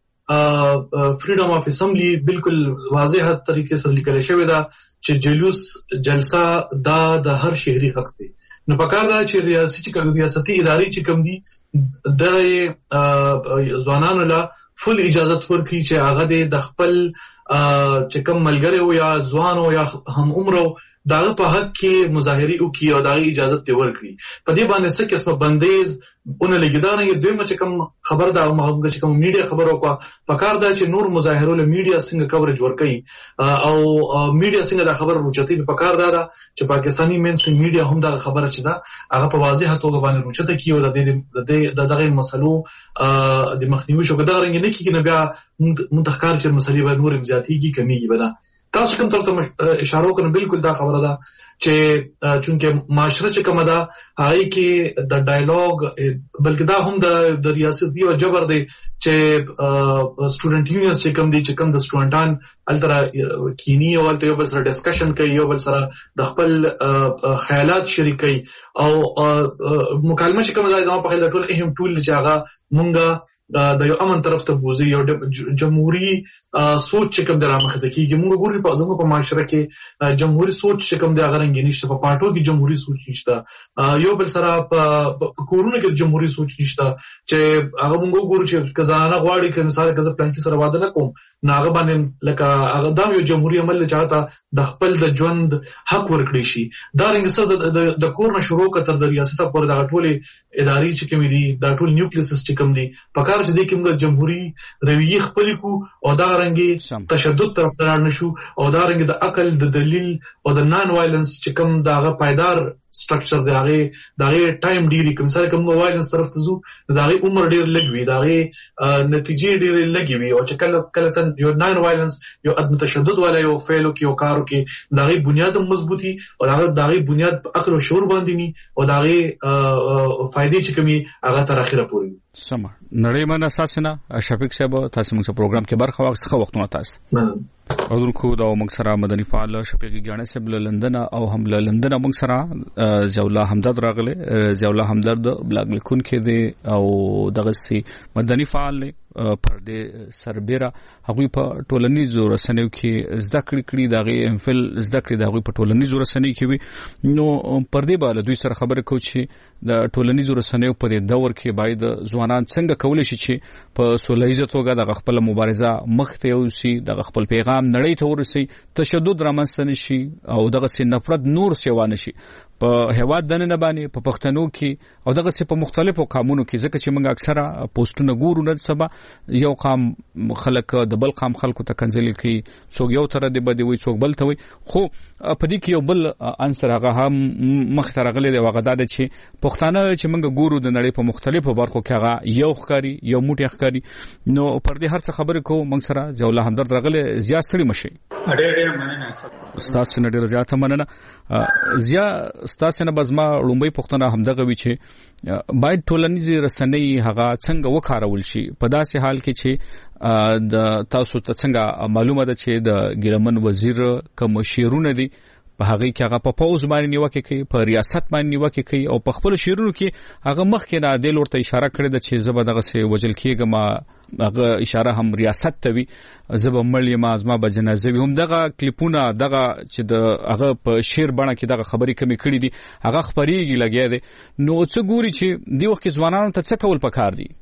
کې فریډم اف اسمبلی بالکل واضح طریقې سره لیکل شوی دا چې جلوس جلسه دا د هر شهري حق دی نو پکار دا چې ریاستي چې ریاستي ادارې چې کوم دي د ځوانانو لا فل اجازت ورکړي چې هغه د خپل چې کوم ملګری او یا ځوان او یا هم عمر داغه په حق کې مظاهري او کې او داغه اجازه ته ورکړي په دې باندې څه قسمه بندیز اون لګیدانه یې دوی چې کوم خبر دا موږ چې کوم میډیا خبرو کو پکار دا چې نور مظاهرو له میډیا څنګه کوریج ورکړي او میډیا څنګه دا خبر روچتي پکار دا چې پاکستاني مینستریم میډیا هم دا خبره چې دا هغه په واضح توګه باندې روچته کیو د دې د دغه مسلو د مخنیوي شو کډه رنګ نه کیږي نه بیا منتخکار چې مسلې به نور زیاتېږي کمیږي بلا تاسو کوم تر ته اشاره وکړم بالکل دا خبره ده چې چونکه معاشره چې کومه ده هغه کې د ډایالوګ بلکې دا هم د د ریاستي او جبر دی چې سټوډنټ یونین چې کوم دي چې کوم د سټوډنټان التر کینی او التر یو بل سره ډسکشن کوي یو بل سره د خپل خیالات شریکي او مکالمه چې کوم ځای زموږ په خیال ټول اهم ټول چې هغه مونږه د یو امن طرف ته بوزي یو جمهوریت سوچ چې کوم د رامخ د کیږي موږ ګوري په زموږ په معاشره کې جمهوریت سوچ چې کوم د هغه رنګ نشته په پارټو کې جمهوریت سوچ نشته یو بل سره په کورونه کې جمهوریت سوچ نشته چې هغه موږ ګورو چې کزانه غواړي چې مثال کزه پلان کې سره واده نکوم ناغه باندې لکه هغه دا یو جمهوریت عمل چاته د خپل د ژوند حق ورکړي شي دا رنګ سره د کور نه شروع کتر د ریاست پر د ټولې ادارې چې کوم دي دا ټول نیوکلیس سیستم دي په کار چې د کوم جمهوریت رویه خپل کو او دا رنګي تشدد طرف ته نشو او دا رنګي د عقل د دلیل او د نان وایلنس چې کوم داغه پایدار سټرکچر دی هغه داغه ټایم ډیری کوم سره کوم وایلنس طرف ته زو داغه عمر ډیر لګوي داغه نتیجې ډیر لګوي او چې کله کله تن یو نان وایلنس یو عدم تشدد ولا یو فعلو کې او کارو کې داغه بنیاد مضبوطی او داغه داغه بنیاد په عقل او شعور باندې ني او داغه فائدې چې کومي هغه تر اخره پورې سم نړۍ من اساسنه شفیق صاحب تاسو موږ پروګرام کې برخه واخیسته وختونه تاسو او درکو دا موږ سره مدني فعال شفیق ګاڼه صاحب لندن او هم لندن موږ سره زولا همدرد راغله زولا همدرد بلاګ لیکون کې دی او دغه سي مدني فعال پر دې سربېره هغوی په ټولنیزو رسنیو کې زده کړې کړي دغه امفل زده کړې دغه په ټولنیزو رسنیو کې وي نو پر دې باندې دوی سره خبرې کوي چې د ټولنیزو رسنیو په دې دور کې باید ځوانان څنګه کولای شي چې په سولهیزه توګه د خپل مبارزه مخ ته یوسي د خپل پیغام نړۍ ته ورسي تشدد رامنځته نشي او دغه سي نفرت نور سیوانه شي په هواد دنه باندې په پښتنو کې او دغه سي په مختلفو قامونو کې ځکه چې موږ اکثره پوسټونه ګورو نه سبا یو قام خلک د بل قام خلکو ته کنځلي کوي څوک یو تر دې بده وي څوک بل ته وي خو په دې کې یو بل انصر هغه هم مخترغلي دی وغه د چې پښتانه چې موږ ګورو د نړۍ په مختلفو برخو کې هغه یو ښکاری یو موټی ښکاری نو پر دې هر څه خبرې کوو موږ سره زولا همدرد راغله زیات سړي مشي ډېر ډېر مننه استاد سره ډېر زیات مننه زیا استاد سره بزما لومبي پښتنه همدغه وی چې باید ټولنیزي رسنۍ هغه څنګه وکارول شي په داسې حال کې چې د تاسو ته څنګه معلومه ده چې د ګرمن وزیر کوم شیرونه دي په هغه کې هغه په پوز باندې نیوکه کوي په ریاست باندې نیوکه کوي او په خپل شیرونو کې هغه مخکې نه د لورته اشاره کړې ده چې زبر دغه سي وجل کېږم هغه اشاره هم ریاست ته وي زبر مړی ما ازما به جنازه وي هم دغه کلیپونه دغه چې د هغه په شیر باندې کې دغه خبرې کمی کړې دي هغه خبريږي لګیا دي نو څه ګوري چې دی وخت ځوانانو ته څه کول پکار دي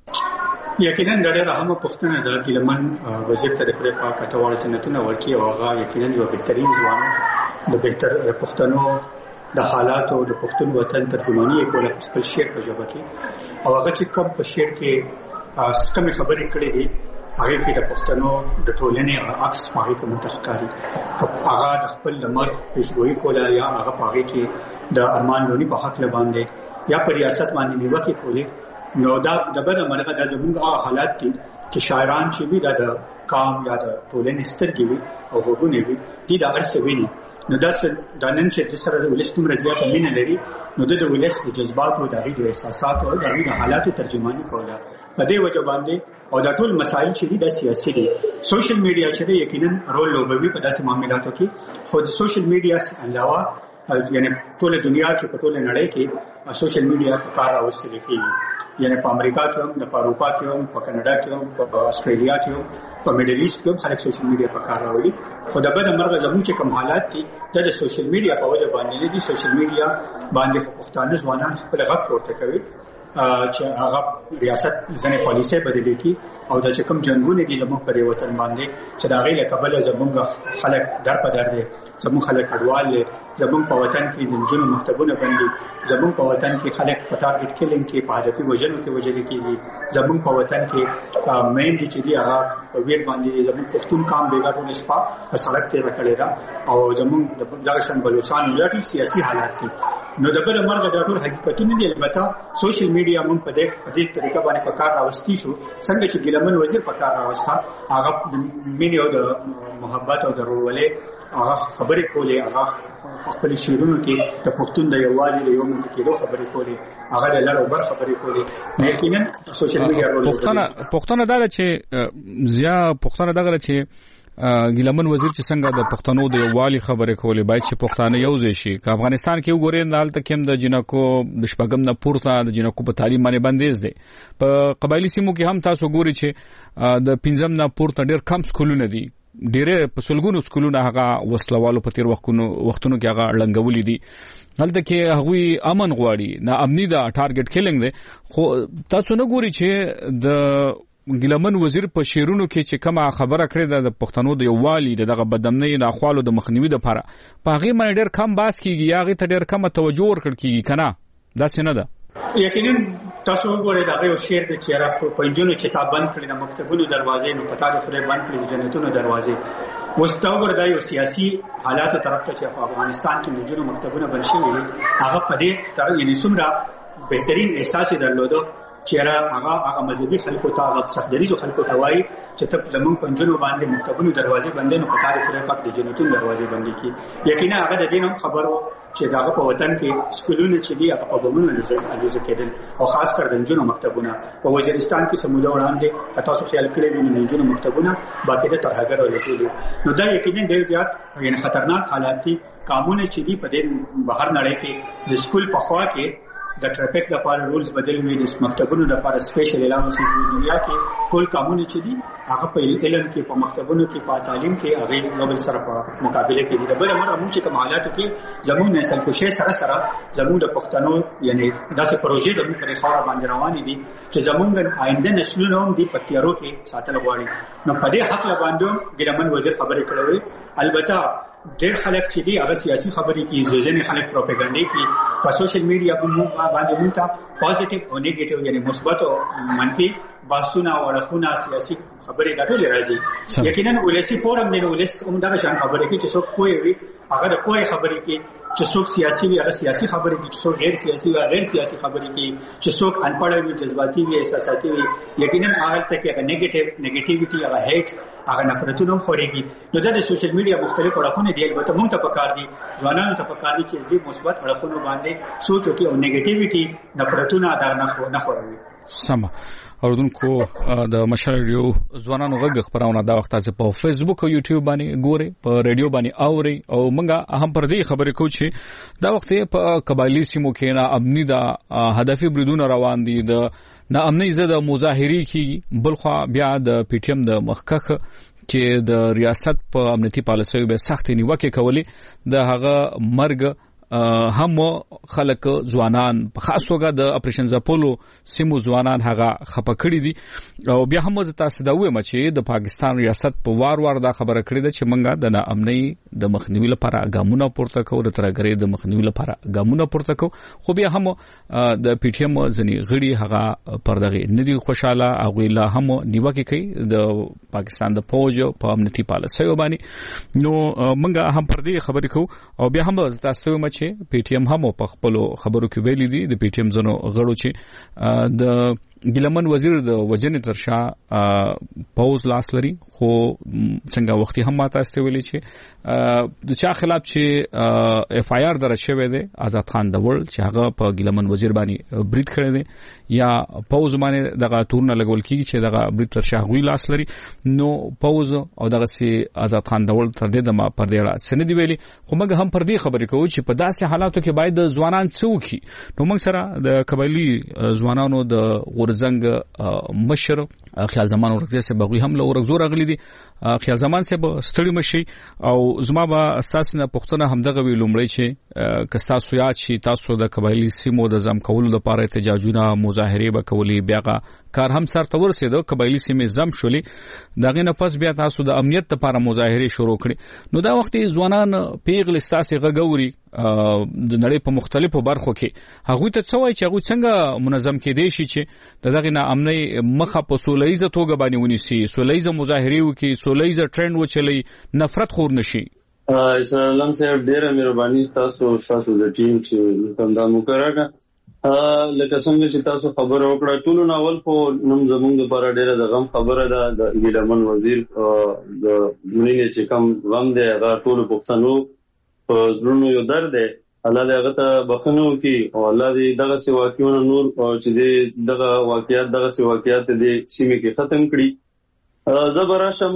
یقینا ډېر اهم پښتنه د ګلمن وزیر ته د پاک اتوال جنتونه ورکی او هغه یقینا یو بهترین ځوان د بهتر پښتنو د حالاتو د پښتون وطن ترجمانی کوله خپل شعر په جواب کې او هغه چې کوم په شعر کې سکمه خبرې کړې دي هغه کې د پښتنو د ټولنې عکس ماهي کوم تخکاری هغه د خپل لمر پیشګوئی کوله یا هغه پاره کې د ارمان لونی په حق لباندې یا په ریاست باندې نیوکه کوله نو دا د بده مرغه د زموږ حالات کې چې شاعران چې وی د کام یا د ټولنې سترګې وي او وګونې وي دي د ارسه ویني نو دا د نن چې د سره د ولستوم رضایت مینه لري نو د ولست د جذبات او د احساسات او د حالاتو ترجمانی کوله په دې وجه باندې او دا ټول مسایل چې د سیاسي دي سوشل میډیا چې د یقینا رول لوبوي په داسې معاملاتو کې خو د سوشل میډیا علاوه یعنی ټول دنیا کې په ټول نړۍ کې سوشل میډیا په کار راوستل کېږي یعنی په امریکا کې هم د اروپا کې هم په کاناډا کې هم په استرالیا کې هم په میډل ایست کې هم خلک سوشل میډیا په کار راوړي خو د بده مرغه زموږ چې کوم حالات دي د سوشل میډیا په وجه باندې دي سوشل میډیا باندې پښتانه ځوانان خپل غږ پورته کوي چې هغه ریاست ځنې پالیسي بدلې کی او د چکم جنگونه دي زموږ پر وطن باندې چې دا غیله قبل زموږ خلک در په در دي زموږ خلک کډوال دي زموږ په وطن کې د جنونو مکتبونه باندې زموږ په وطن کې خلک په ټارګټ کېلینګ کې په هدفي وژنو کې وژل کېږي زموږ په وطن کې مین دي چې دی هغه په ویر باندې زموږ پښتون کام بیګاټو نشپا په سړک ته راکړی را او زموږ د دغشن بلوچستان ولایت سیاسي حالات دي نو د بل مرګ د ټول حقیقتونه دي. البته سوشل میډیا مون په دې په دې طریقه باندې په کار راوستي شو څنګه چې ګیلمن وزیر په کار راوستا هغه مینه او د محبت او د ورولې هغه خبرې کولې هغه خپل شیرونو کې د پښتون د یووالي د یو ملت کې خبرې کولې هغه د لړ او بر خبرې کولې. یقینا سوشل میډیا رول پښتنه پښتنه دا چې زیا پښتنه دغه چې ګیلمن وزیر چې څنګه د پښتنو د یووالي خبرې کولې باید چې پښتانه یو ځای شي. که افغانستان کې وګورئ دالته کې د جنکو د شپږم نه پورته د جنکو په تعلیم باندې بندیز دی. په قبایلی سیمو کې هم تاسو ګورئ چې د پنځم نه پورته ډېر کم سکولونه دي، ډېر په سلګونو سکولونه هغه وسلوالو په تیر وختونو وختونو کې هغه لنګولې دي. هلته کې هغه امن غواړي، نه امني دا ټارګټ کیلینګ دی. خو تاسو نه ګورئ چې د ګیلمن وزیر په شیرونو کې چې کومه خبره کړې ده د پښتنو د یووالي دغه بدامنۍ د اخوالو د مخنیوي لپاره په هغه باندې ډېر کم باس کیږي، هغه ته ډېر کم توجه ورکړ کیږي کنه دا څنګه ده؟ یقینا تاسو وګورئ دا یو شعر د چیرې په انجونو کتاب بند کړی د مکتبونو دروازې نو پتا د فرې بند کړی د جنتونو دروازې. مستوګر دا یو سیاسي حالاتو طرف ته چې په افغانستان کې موجوده مکتبونه بند شوي دي هغه په دې تر یعنی څومره بهترین احساس درلوده چیرې هغه هغه مذهبي خلکو ته هغه صفدریزو خلکو ته وایي چې ته زمون پنځونو باندې مکتبونو دروازې بندې نو په تاریخ سره پک د جنتونو دروازې بندې کی. یقینا هغه د دینم خبرو چې داغه په وطن کې سکولونه چې دی هغه په بمونو الوزه کېدل او خاص کر د جنونو مکتبونه په وزیرستان کې سموده وړاندې تاسو خیال کړئ د جنونو مکتبونه باقاعده ترهګر ولې نو دا یقینا ډېر زیات یعنی خطرناک حالات دي. قانون چې دی په دې بهر نړۍ کې د سکول په خوا کې د ټریفیک لپاره رولز بدل وي، د مکتبونو لپاره سپیشل الاونسز د دنیا کې ټول قانون چې دي هغه په علم کې په مکتبونو کې په تعلیم کې هغه نوبل سره په مقابله کې دي. د بل امر موږ چې کوم حالاتو کې زموږ نسل کوشش سره سره زموږ د پښتنو یعنی داسې پروژې زموږ پر خاور باندې روانې دي چې زموږ آینده نسلونه هم د پټیارو کې ساتل غواړي. نو په دې حق لباندې ګیلمن وزیر خبرې کړې. البته ډېر خلک چې دی هغه سیاسي خبرې کوي، ځینې خلک پروپاګاندا کوي په سوشل میډیا باندې مونږ ته پوزټیو او نیگیټیو یعنی مثبت او منفي بحثونه او اړخونه سیاسي خبرې د ټول راځي. یقینا ولسی فورم دی نو ولس هم دا شان خبرې کوي چې څوک کوی وي هغه د کوی خبرې کوي، چې څوک سیاسي وي هغه سیاسي خبرې کوي، چې څوک غیر سیاسي وي غیر سیاسي خبرې کوي، چې څوک انپړ وي جذباتي وي احساساتي وي. یقینا هغه ته کې هغه نیگیټیو نیگیټیویټي هغه هیټ هغه نفرتونه خوريږي. نو د سوشل میډیا مختلف اړخونه دی البته مونږ ته پکار دي ځوانانو ته پکار دي چې دې مثبت اړخونو باندې سوچ وکړي او نیگیټیویټي نفرتونه دا نه خوري. سم اوردونکو د مشال ریډیو ځوانانو غږ خبرونه دا وخت تاسو په فیسبوک او یوټیوب باندې ګوري، په ریډیو باندې اوري او موږ هم پر دې خبرې کوو چې دا وخت په قبایلی سیمو کې نه امني دا هدفي بریدونه روان دي، د نه امني زده مظاهري کې بلخوا بیا د پی ټی ایم د مخکخ چې د ریاست په امنیتي پالیسیو به سخت نیوکه کوي د هغه مرګ هم خلک ځوانان په خاص توګه د اپریشن زاپولو سیمو ځوانان هغه خپه کړی دي. او بیا هم زه تاسو دا وایم چې د پاکستان ریاست په وار وار دا خبره کړې ده چې منګه د ناامنۍ د مخنیوي لپاره ګامونه پورته کوو، د ترګری د مخنیوي لپاره ګامونه پورته کوو. خو بیا هم د پی ټی ایم ځنی غړي هغه پردغه ندي خوشاله هغه لا هم نیوکه کوي د پاکستان د فوج په امنیتي پالیسیو باندې. نو منګه هم پر دې خبرې کوو او بیا هم تاسو وایم پی ټی ایم هم په خپل خبرو کې ویلي دي د پی ټی ایم زنو غړو چې د ګیلمن وزیر د وجنې ترشا پاوز لاس لري، خو څنګه وختي هم ماته استویلي چې د چا خلاف چې اف آی آر درج شوی دی آزاد خان دول چې هغه په ګیلمن وزیر باندې برید کړی دی یا پاوز باندې دغه تورنه لګول کیږي چې دغه برید ترشا غوي لاس لري. نو پاوز او دغه سي آزاد خان دول تر دې د ما پر دې را سند دی ویلي. خو موږ هم پر دې خبرې کوو چې په داسې حالاتو کې باید د ځوانان څوکي. نو موږ سره د قبایلی ځوانانو د زنګ مشر خیال زمان ورغزي سه بغوی هم لور زور غلي دي. خیال زمان سه ستړي مشي او زما به اساس نه پښتنه هم دغه وی لومړی چې کستا سویا چې تاسو د قبایلی سیمو د زم کولو لپاره احتجاجونه مظاهره وکولي بیاغه کار هم سره تور سیدو قبایلی سیمه زم شولي دغه نه پس بیا تاسو د امنیت لپاره مظاهره شروع کړي. نو دا وخت ځوانان پیغل استاسي غغوري د نړۍ په مختلفو برخو کې هغه ته څوای چې هغه څنګه منظم کېدې شي چې دغه نه امنۍ مخه په سولېزه توګه باندې ونیسي، سولېزه مظاهره وکړي، سولېزه ټرند وچلي، نفرت خور نشي. اسلام صاحب ډیره مهرباني تاسو تاسو د ټیم چې کوم دا مقرره لکه څنګه چې تاسو خبر وکړه ټول ناول په نوم زمونږ لپاره ډیره د غم خبره ده د ګیلمن وزیر د مونږ چې کوم غم دی هغه ټول پښتنو په زړونو یو درد دی الله دې هغه ته بخښنه وکړي او الله دې دغه څه واقعونه نور چې دې دغه واقعیت دغه څه واقعیت دې سیمه کې ختم کړي زه به راشم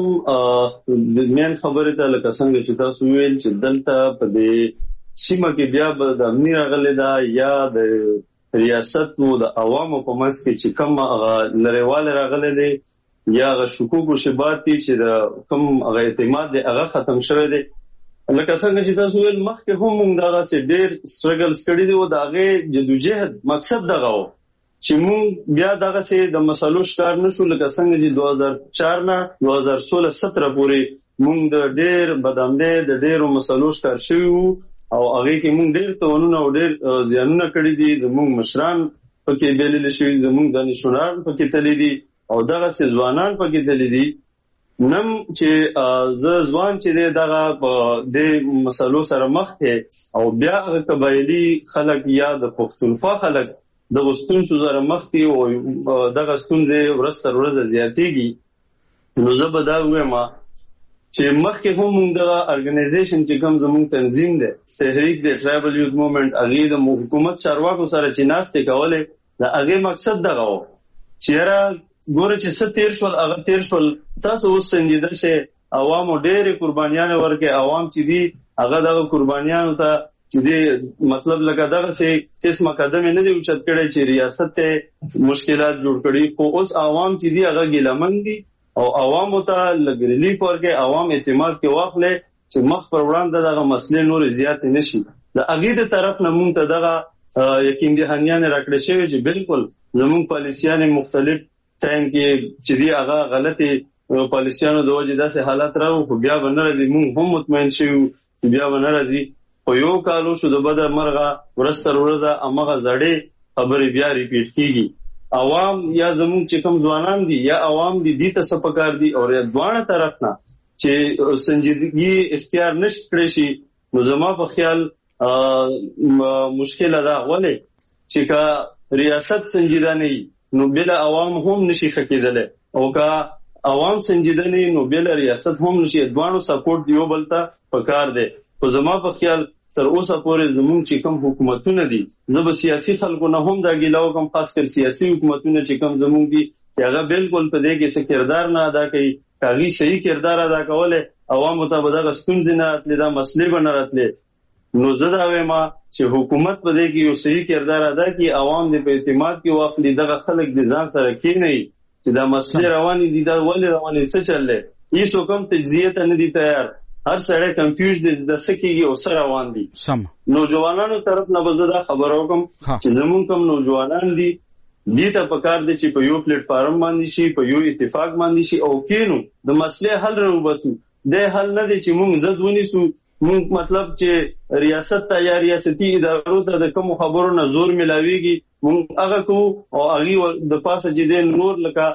د مین خبرې ته لکه څنګه چې تاسو ویل چې دلته په دې سیمه کې بیا به د امني راغلی ده یا د ریاست مو د عوامو په منځ کې چې کوم هغه لرېوالی راغلی دی یا هغه شکوک و شبهات دي چې د کوم هغه اعتماد دی هغه ختم شوی دی لکه څنګه چې تاسو ویل مخکې هم موږ دغسې ډېر سټرګلز کړي دي او د هغې جدوجهد مقصد دغه و چې موږ بیا دغسې د مسلو ښکار نه شو لکه څنګه چې دوه هزار چار نه دوه هزار سوله ستره پورې موږ د ډېر بدامدۍ د ډېرو مسلو ښکار شوي وو او هغې کې موږ ډېر تاوانونه او ډېر زیانونه کړي دي زموږ مشران پکې بېللي شوي زموږ دانشوران پکې تللي دي او دغسې ځوانان پکې تللي دي نن چې زه ځوان چې دی دغه په دې مسلو سره مخ دی او بیا هغه قبایلي خلک یا د پښتونخوا خلک دغه ستونزو سره مخ دي او دغه ستونزې ورځ تر ورځه زیاتېږي نو زه به دا ووایم چې مخکې هم موږ دغه ارګنایزیشن چې کوم زموږ تنظیم دی تحریک دی ټرایبل یوث موومنټ هغې د حکومت چارواکو سره چې ناستې کولې د هغې مقصد دغه و چې یاره ګوره چې څه تېر شول هغه تېر شول تاسو اوس سنجیده شئ عوامو ډېرې قربانیانې ورکړئ عوام چې دي هغه دغه قربانیانو ته چې دې مطلب لکه دغسې قسمه قدم یې نه دی اوچت کړی چې ریاست ته مشکلات جوړ کړي خو اوس عوام چې دي هغه ګیلمن دي او عوامو ته لږ ریلیف ورکړئ عوام اعتماد کې واخلئ چې مخ پر وړاندې دغه مسلې نورې زیاتې نه شي د هغې د طرف نه مونږ ته دغه یقین دهانیانې راکړې شوې چې بالکل زموږ پالیسیانې مختلف ټایم کې چې دی هغه غلطې پالیسیانو د وجې داسې حالات راغلل خو بیا به نه راځي موږ هم مطمئن شوي چې بیا به نه راځي خو یو کال وشو د بده مرغه ورځ تر ورځه همغه زړې خبرې بیا ریپیټ کېږي عوام یا زموږ چې کوم ځوانان دي یا عوام دي دې ته څه پکار دي او یا دواړه طرف نه چې سنجیدګي اختیار نه کړی شي نو زما په خیال مشکله ده ولې چې که ریاست سنجیده نه وي نو بلا عوام هم نشي خکېدلی او که عوام سنجیده نه نو بلا ریاست هم نشي دواړو سپورټ یو بل ته پکار دی خو زما په خیال تر اوسه پورې زموږ چې کوم حکومتونه دي زه به سیاسي خلکو نه هم دا ګیله وکړم خاص کر سیاسي حکومتونه چې کوم زموږ دي چې هغه بالکل په دې کې څه کردار نه ادا کوي که هغوی صحیح کردار ادا کولی عوامو ته به دغه ستونزې نه راتلې دا مسلې به نه راتلې نو زه دا وایم چې حکومت په دې کې یو صحیح کردار ادا کړي عوام دې په اعتماد کې واخلي دغه خلک د ځان سره کېنوي چې دا مسلې روانې دي دا ولې روانې څه چل دی هېڅوک هم تجزیې ته نه دي تیار هر سړی کنفیوز دی د څه کېږي او څه روان دي نوجوانانو طرف نه به زه دا خبره وکړم چې زمونږ کوم نوجوانان دي دې ته پکار دی چې په یو پلیټ فارم باندې شي په یو اتفاق باندې شي او کېنو د مسلې حل راوباسو دی حل نه دی چې موږ ضد ونیسو مونږ مطلب چې ریاست ته یا ریاستي ادارو ته د کومو خبرو نه زور ملاویږي مونږ هغه کوو او هغې د پاسه چې دی نور لکه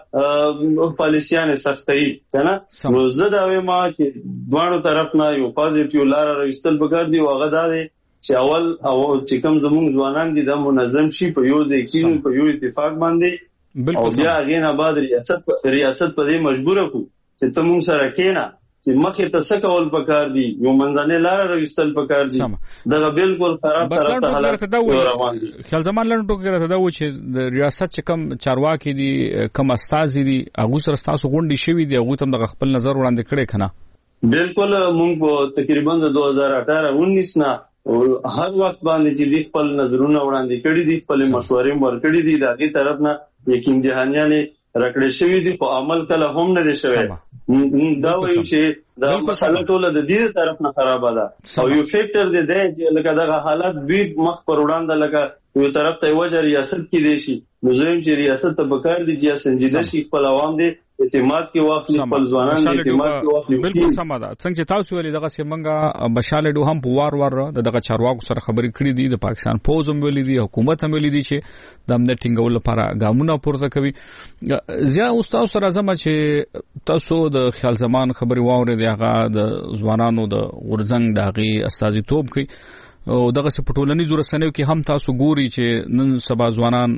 پالیسیانې سختوي که نه نو زه دا وایم چې دواړو طرف نه یو پازیټیو لاره راویستل پکار دي او هغه دا دی چې اول او چې کوم زموږ ځوانان دي دا منظم شي په یو ځای کېنو په یو اتفاق باندې او بیا هغې نه بعد ریاست ریاست په دې مجبوره کړو چې ته مونږ سره کېنه چې مخې ته څه کول پکار دي یو منځنۍ لاره راویستل پکار دي دغه بالکل خراب طرف ته حالات روان دي خیال زمان لنډ ټوکې راته دا و چې د ریاست چې کوم چارواکي دي کوم استازي دي هغوی سره ستاسو غونډې شوي دي هغوی ته هم دغه خپل نظر وړاندې کړی که نه بالکل موږ په تقریبا د دوه هزار اټاره اونیس نه هر وخت باندې چې دي خپل نظرونه وړاندې کړي دي خپلې مشورې ورکړي دي د هغې طرف نه یقین جهانیانې راکړې شوي دي خو عمل کله هم نه دی شوی دا وایو چې دا مسله ټوله د دې طرف نه خرابه ده او یو فیکټر دی دی چې لکه دغه حالات دوی مخ پر وړاندې لکه یو طرف ته وجه ریاست کې دی شي نو زه یم چې ریاست ته پکار دي چې سنجیده شي خپل عوام دی اعتماد کې واخلي خپل ځوانان اعتماد کې واخلي. بالکل سم ده. څنګه چې تاسو ویلي دغه سیمنګا بشاله ډو هم په وار وار دغه چارواکو سره خبرې کړې دي، د پاکستان فوج هم ویلي دي، حکومت هم ویلي دي چې د امنیت ټینګولو لپاره ګامونه پورته کوي. زیا استاد سره زما چې تاسو د خیال زمان خبري واوري دی هغه د ځوانانو د ورزنګ داغي استازي توپ کوي او دغه سپټولنی زور سنوي کې هم تاسو ګوري چې نن سبا ځوانان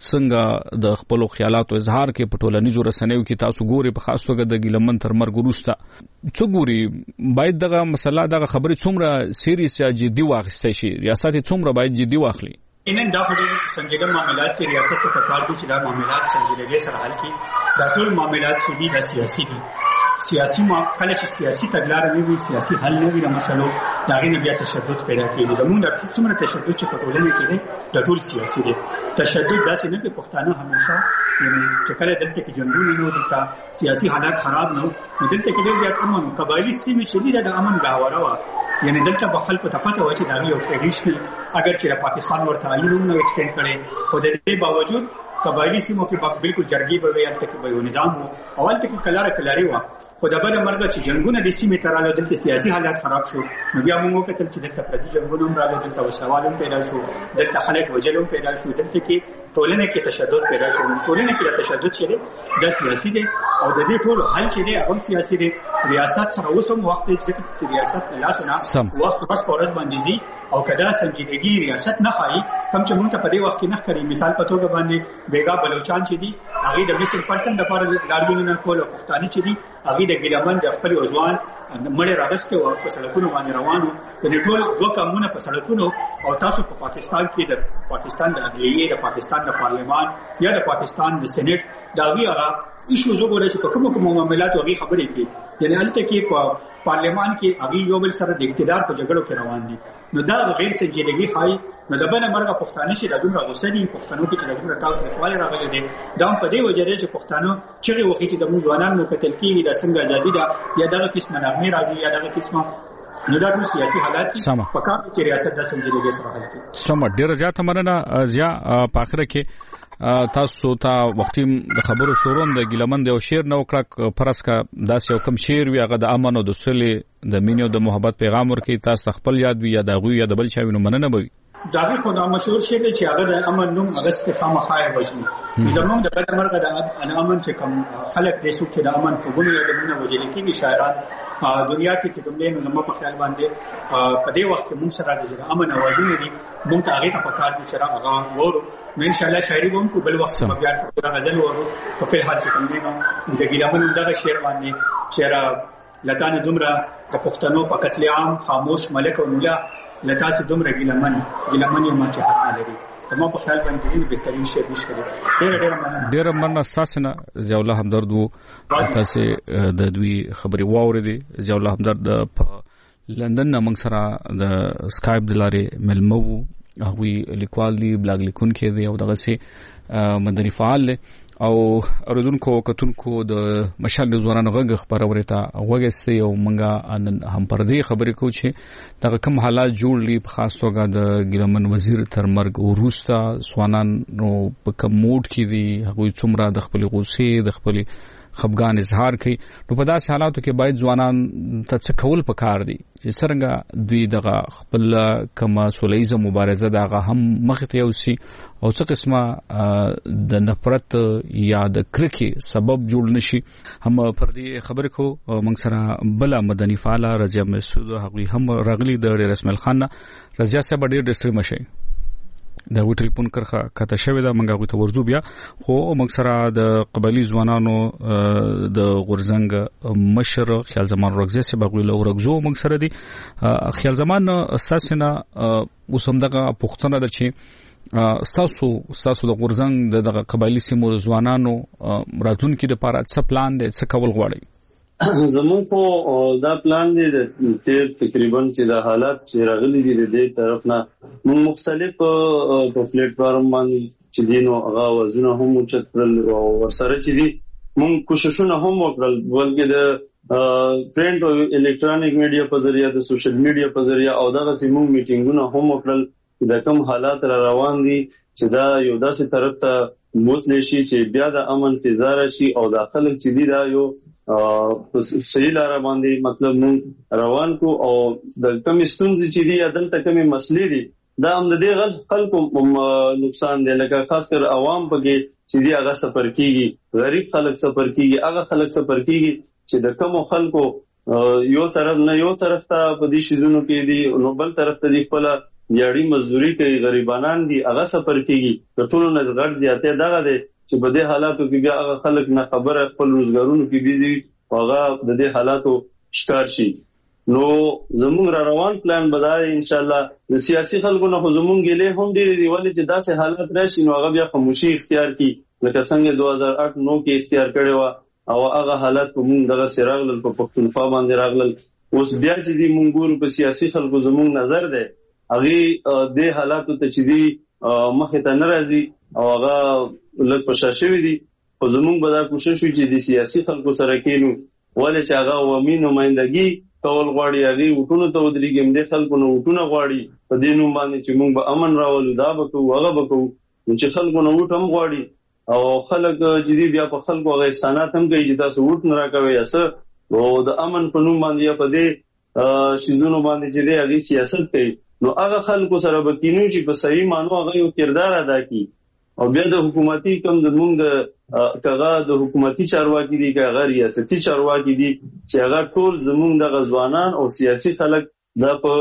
څنګه د خپل خیالاتو اظهار کې پټولنی زور سنوي کې تاسو ګوري په خاص توګه د ګیلمن تر مرګ وروسته څو ګوري باید دغه مسله دغه خبرې څومره سیریس یا جدي واخیستل شي، ریاست څومره باید جدي واخلي. انن دا په سنجیده معاملات کې ریاست ته کار کوي چې دا معاملات سنجیدګۍ سره حل کړي. دا ټول معاملات چې دي د سیاسي دي، سیاسي ما کله چې سیاسي تګلارې نه وي، سیاسي حل نه وي د مسلو، دا غي بیا تشدد پیدا کیږي. زموږ د ټول څومره تشدد چې په ټولنه کې دی د ټول سیاسي دی. تشدد داسې نه کې پښتانه همیشه یعنی چې کله دلته کې جنګونه نه دلته سیاسي حالات خراب نه نو دلته کې ډېر زیات امن قبایلی سیمې چې دي د امن گاوره وا یعنی دلته په خلکو ته پته و چې دا یو ټریډیشنل اگر چې پاکستان ورته علم نه ایکسټینډ کړي خو د دې باوجود قبایلی سیمو کې بالکل جرګي به وي البته کې به نظام وو اول ته کې کلاره کلاري و خو د بل مرګ چې جنگونه د سیمې تراله دلته سیاسي حالات خراب شو نو بیا موږ کتل چې دلته پردي جنگونه هم راغلي، دلته وسوالم پیدا شو، دلته خلک وجلم پیدا شو، دلته کې ټولنه کې تشدد پیدا شو. ټولنه کې تشدد چې دی د سیاسي دی او د دې ټول حل چې دی هغه سیاسي دی. ریاست سره اوسم وخت چې ریاست لا سنا وخت بس پورز باندې زی او کدا سنجیدګي ریاست نه خایي کم چې مونږ ته په دې وخت کې نه کړی. مثال په توګه باندې بیګا بلوچستان چې دی هغه د مصر پرسن د لپاره لاړګونو نه کول او پښتانه چې دی هغه د ګیلمن د خپل ځوان مړ راغسته او په سړکونو باندې روانو. د ټول دوه کمونه په سړکونو او تاسو په پاکستان کې د پاکستان د عدلیه، د پاکستان د پارلمان یا د پاکستان د سېنات دا وی هغه ایشو زګوره چې په کومو کومو معاملاتو هغه خبرې کوي. یعنی البته کې په پارلمان کې هغه یو بل سره د اقتدار په جګړو کې روان دي. نو دا غیر سنجیدګي خای نو د بل مرګه پښتانه چې د دومره غوسنی پښتنو کې چې د دومره تاوتریخوالی خپل راغلي دي دا په دې وجه لري چې پښتانه چې وخت کې زموږ ځوانان نو قتل کیږي د څنګه ازادي ده یا دغه قسمه نغمه راځي یا دغه قسمه نو دا ټول سیاسي حالات په کار کې ریاست د سنجیدګي سره حل کوي. سم ډیر زیات مننه زیا په اخر کې تاسو ته وختي د خبرو شروع د ګیلمن د شعر نو کړه پرس کا داس یو کم شعر وی هغه د امن او د سولې د مینې او د محبت پیغام ورکي تاسو خپل یاد وی یا د غوی یا د بل چا وینو مننه بوي. داغه خدا مشهور شعر دی چې هغه د امن نوم هغه استفهام خیر وجني زموږ د بل مرګ د امن چې کوم خلک دې څوک چې د امن په ګونو یا زمونه وجلي کېږي شاعران دنیا کې چې کوم دین نو په خیال باندې په دې وخت کې موږ سره د امن اوازونه دي موږ ته هغه ته پکار دي چې هغه وورو نو ان شاء الله شاعري به کو بل وخت په بیا د غزل ورو په خپل حال چې کوم دین د ګیلمن دغه شعر باندې چې لتان دومره د پښتنو په قتل عام خاموش ملک او مولا لتا سي دومره ګیلمن ګیلمن یو ما چې حق نه لري زمو په خیال باندې بهترین شعر نشته. ډېر ډېر مننه ډېر مننه تاسو نه ضیاء الله همدرد وو تاسو د دوی خبري واوریدي. ضیاء الله همدرد په لندن نه موږ سره د سکایپ د لارې ملمو هغه لیکوال دی بلاګ لیکون کې دی او دغه سي مدني فعال او اوردونکو کتونکو د مشال زوران غږ خبروري ته غوږستي او منګه هم پر دې خبرې کو چې دغه کوم حالات جوړ لې په خاص توګه د ګیلمن وزیر تر مرګ وروسته سوانان نو په کوم موډ کې دي هغه څومره د خپل غوسې د خپل خفګان اظهار کوي. نو په داسې حالاتو کې باید ځوانان ته څه کول پکار دي چې څنګه دوی دغه خپل کما سولېزه مبارزه دغه هم مخته یوسي او څه قسمه د نفرت یا د کرکې سبب جوړ نشي. هم پر دې خبرې کو موږ سره بل مدني فعال رضیا مسعود هغه هم راغلي د رسمل خان رضیا صاحب ډېر ډسټری مشه دا و ټلیفون کرخه کته شوی دا منګه ته ورزو بیا خو موږ سره د قبایلی ځوانانو د غورزنګ مشر خیال زمان رغزه سي بغوی له رغزو موږ سره دي. خیال زمان اساسنه وسم دغه پښتنه د چې ستاسو ستاسو د غورزنګ د قبایلی سیمو ځوانانو راتلونکو لپاره څه پلان دی څه کول غواړي؟ زمون په دا پلان دی د تیر تقریبا چې د حالات چې راغلي دي د دې طرف نه موږ مختلف په پلیټ فارم باندې چې دینو هغه وزنه هم چت کړل او ورسره چې دي موږ کوششونه هم وکړل بلکې د پرنٹ او الکترونیک میډیا په ذریعہ د سوشل میډیا په ذریعہ او دغه سیمو میټینګونه هم وکړل د کوم حالات را روان دي چې دا یو داسې طرف ته موتل شي چې بیا د امن فضا راشي او د خلک چې دی دا یو صحیح لار باندې مطلب مونږ روان کو او د کم ستونزې چې دی عدالت کمې مسلې دي دا هم د دې غل خلکو نقصان دی لکه خاص کر عوام پکې چې دی هغه سفر کیږي غریب خلک سفر کیږي هغه خلک سفر کیږي چې د کم خلکو یو طرف نه یو طرف ته په دې شیزونو کې دی نو بل طرف ته دی خپل یاړي مزدوري کوي غریبانان دي هغه سفر کیږي د ټولو نه غړ زیاته دغه دی چې په دې حالاتو کې بیا هغه خلک نه خبره خپل روزګارونو کې بيزي هغه د دې حالاتو شکار شي نو زموږ را روان پلان بدای ان شاء الله د سیاسي خلکو نه زموږ ګلې هم ډېری دی ولې چې داسې حالات راشي نو هغه بیا خاموشي اختیار کی لکه څنګه دوه هزار آټ نو کې اختیار کړي و او هغه حالات په موږ دغه سراغل په پښتونخوا باندې راغلل اوس بیا چې دی موږ ګورو په سیاسي خلکو زموږ نظر دی هغه د حالاتو ته چې دی مخه ته ناراضي او هغه لږ پښاشوي دي خو زموږ به دا کوشش وکړي چې د سیاسي خلکو سره کېنو ولې چې هغه عوامي نمائندګي کول غواړي هغه وټونو ته ودرېږي د خلکو نو وټونه غواړي په دې نوم باندې چې موږ به امن راولو دا به کوو هغه به کوو چې خلکو نو وټ هم غواړي او خلک جدي بیا په خلکو هغه احسانات هم کوي چې تاسو وټ نه راکوي اسه او د امن په نوم باندې په دې شیزونو باندې چې دی هغه سیاست کوي نو هغه خلکو سره به کینو چې په صحیح مانو هغه یو کردار ادا کوي او بیا د حکومتي کم د مونږ کغه د حکومتي چارواکي دي کغه ریاستي چارواکي دي چې هغه ټول زمونږ د غزوانان او سیاسي خلک د په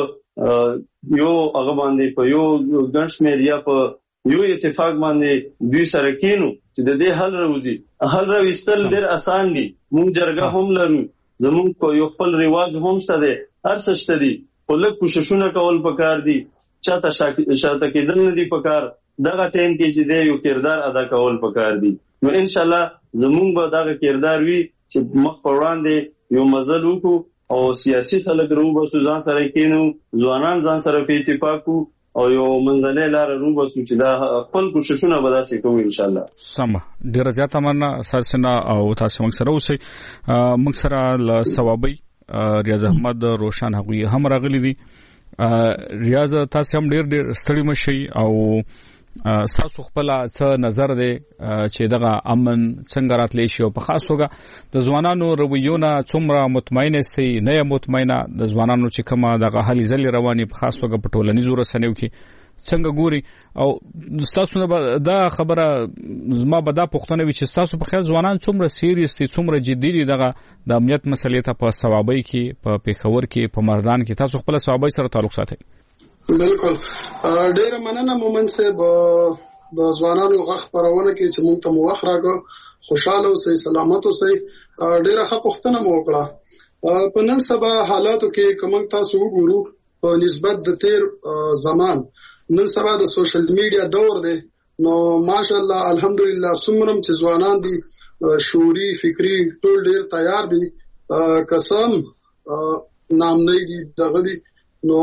یو هغه باندې په یو ګنشمیر یا په یو اتفاق باندې دوی سره کینو چې د دې حل راوځي حل راوستل ډېر اسان دي مونږ جرګه هم لرو زمونږ کو یو خپل رواج هم شته هر څه شته دي خو لږ کوششونه کول پکار دي چاته شاته کېدل نه دي پکار دغه ټیم کې چې دی یو کردار ادا کول پکار دي نو ان شاء الله زمونږ به دغه کردار وي چې مخ په وړاندې یو مزل وکړو او سیاسي خلک روباسو ځان سره کېنو ځوانان ځان سره په اتفاق کو او یو منځلې لار روباسو چې دا خپل کوششونه به داسې کوو ان شاء الله سم ډیر زیاته مننه اساسنا او تاسو موږ سره اوسئ موږ سره ل ثوابي ریاض احمد روشن هغوی هم راغلي دي ریاض تاسو هم ډیر ډیر ستړي مشي او تاسو خپل څه نظر دی چې دغه امن څنګه راتلی شي او په خاص توګه د ځوانانو رویونه څومره مطمئن استي نه مطمئنه د ځوانانو چې کومه دغه حالي ځلې رواني په خاص توګه په ټولنیزو رسنیو کې څنګه ګوري او تاسو نه دا خبره زما به دا پوښتنه وي چې تاسو په خیال ځوانان څومره سیریس دي څومره جدي دي دغه د امنیت مسلې ته په ثوابي کې په پیښور کې په مردان کې تاسو خپل ثوابي سره تعلق ساتئ بالکل ډیر مننه مومن صاحب د ځوانانو غږ پرونه کې چې موږ ته مو وخت راغو خوشاله اوسئ سلامت اوسئ ډیره ښه پوښتنه مو وکړه په نن سبا حالاتو کې کوم تاسو وګورو په نسبت د تیر زمان نن سبا د سوشل میډیا دور دی نو ماشاءالله الحمدلله څومره چې ځوانان دي شعوري فکری ټول ډیر تیار دي قسم نام نه دي دغه دي نو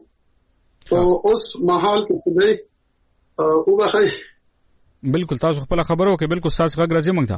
اوس محال کې دی او بخای بالکل تاسو خپل خبرو کې بالکل تاسو غږ راځي مونږ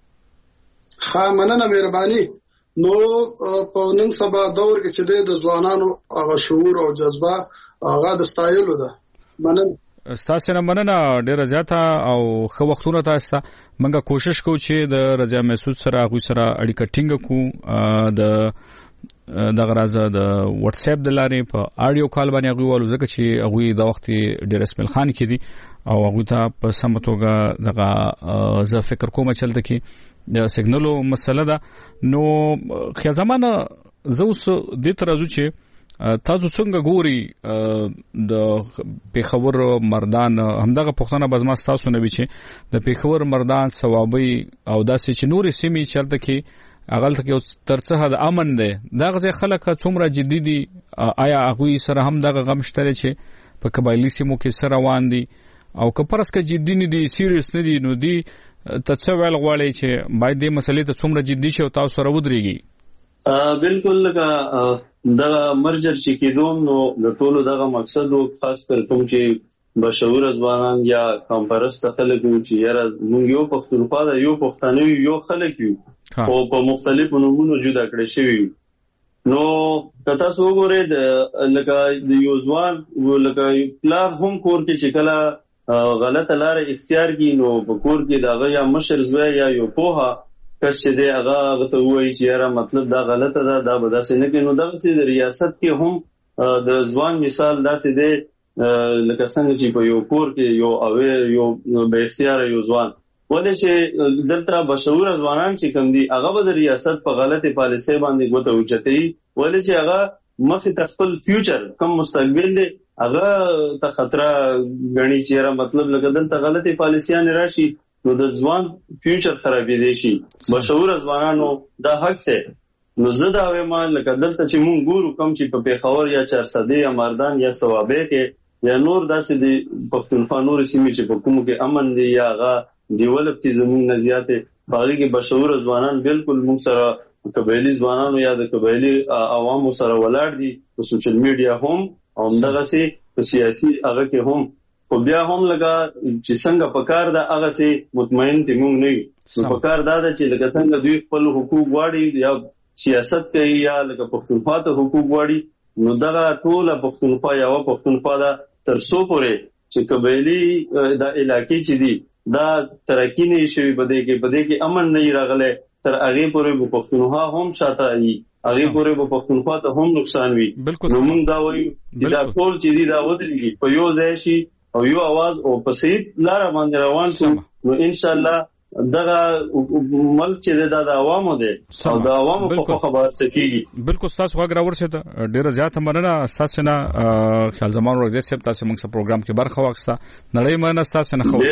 ته ها مننه مهرباني نو په نن سبا دور کې چې د ځوانانو هغه شعور او جذبه هغه د ستایلو ده مننه ستاسو نه مننه ډیره زیاته او خو وختونه تاسو ته موږ کوشش کوو چې د رضا محسود سره غوي سره اړیکه ټینګ کوو د دغه راځه د واتس اپ د لارې په اډیو کال باندې غوي ولو ځکه چې هغه د وخت ډیر اسماعیل خان کې دي او هغه ته په سمتوګه دغه زه فکر کوم چې چلته کې د سیګنالو مسله ده نو خیا زمانه زه اوس د ترازو چې تاسو څنګه ګوري د پیښور مردان همدغه پښتنه بزما تاسو نه وی چې د پیښور مردان ثوابي او داسې چې نور سیمې چرته کې اغل ته یو ترڅه د امن دی دا غزه خلک څومره جدي دي آیا هغه سره هم دغه غم شته چې په قبایلی سیمو کې سره روان دي او که پرس کې جدي نه دي سیریس نه دي نو دي تڅوال غواړي چې باید دې مسلې ته څومره جدي شي او تاسو سره ودرېږي بالکل لکه دا مرجر چې کېدوم نو د ټولو دغه مقصد او خاص کر کوم چې بشور ځوانان یا کمپرست خلک چې یاره موږ یو پښتونخوا دا یو پښتانه یو خلک یو او په مختلفو نومونو جدا کړی شوی نو کته وګورئ د لکه د یو ځوان لکه پلار هم کور کې چې کله غلطه لار اختیار کی نو بکور کې دا یا مشر زوی یا یو پوها کس چې دی هغه ته وایي چې یاره مطلب دا غلطه ده دا به داسې نه کوي. نو دغه چې د ریاست کې هم د ځوان مثال داسې دی لکه څنګه چې په یو کور کې یو اوی یو به اختیار یو ځوان ولې چې دلته بشعور ځوانان چې کوم دي هغه به د ریاست په غلطه پالیسي باندې ګوته اوچتي ولې چې هغه مخې ته خپل فیوچر کوم مستقبل دی هغه ته خطر غني چې مطلب لکه دلته غلطي پالیسيان راشي نو د ځوان فیوچر خرابې شي. بشعور ځوانانو دا حق څه نو زه دا وایم لکه دلته چې مونږ ګورو کوم چې په پیښور یا چارسده یا مردان یا ثوابه کې یا نور داسې د پښتونخوا نور سیمې چې په کوم کې امن دی یا هغه ډیولپ دي زموږ نه زیاته باغی کې بشعور ځوانان بالکل موږ سره قبایلی ځوانانو یا د قبایلی عوامو سره ولاړ دي په سوشل میډیا هم او دغه سي په سیاسي هغه کې هم خو بیا هم لګا چې څنګه پکار دا هغه سي مطمئن دي موږ نه یو پکار دا چې لکه څنګه دوی خپل حقوق غواړي یا سیاست کوي یا لکه پښتونخوا ته حقوق غواړي نو دغه ټول پښتونخوا یا پښتونخوا دا تر څو پورې چې قبایلی د علاقې چې دي دا ترقی نه شي بده کې بده کې امن نه راغله تر هغه پورې پښتونخوا هم شاته ای هغه پورې پښتونخوا ته هم نقصان وي. نو موږ دا وایو چې دا ټول چې دي دا ودرېږي په یو ځای شي او یو आवाज او په صحیح لار باندې روان شو نو ان شاء الله دغه ملک چې د عوامو دي او د عوامو په خبره سکیږي. بالکل تاسو غوږ راورسید ډیره زیاته مننه تاسو نه خیال زمان ورځ سپ تاسو موږ سره پروګرام کې برخه واخسته نړۍ مننه تاسو نه خو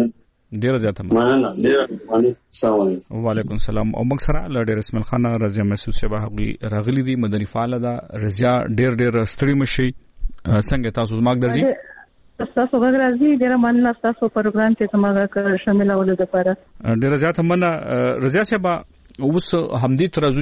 ډیره زیاته مننه ډیره مننه. السلام علیکم. وعلیکم السلام. او موږ سره ل ډیر اسماعیل خان رضیا محسوس شبه راغلی دي مدني فعال ده رضیا ډیر ډیر ستړي مشي څنګه تاسو زماګ درځي تاسو غږ راځي ډیره مننه تاسو پروګرام کې زموږه شامل اول د لپاره ډیره زیاته مننه رضیا صاحب. اوس همدې ترازو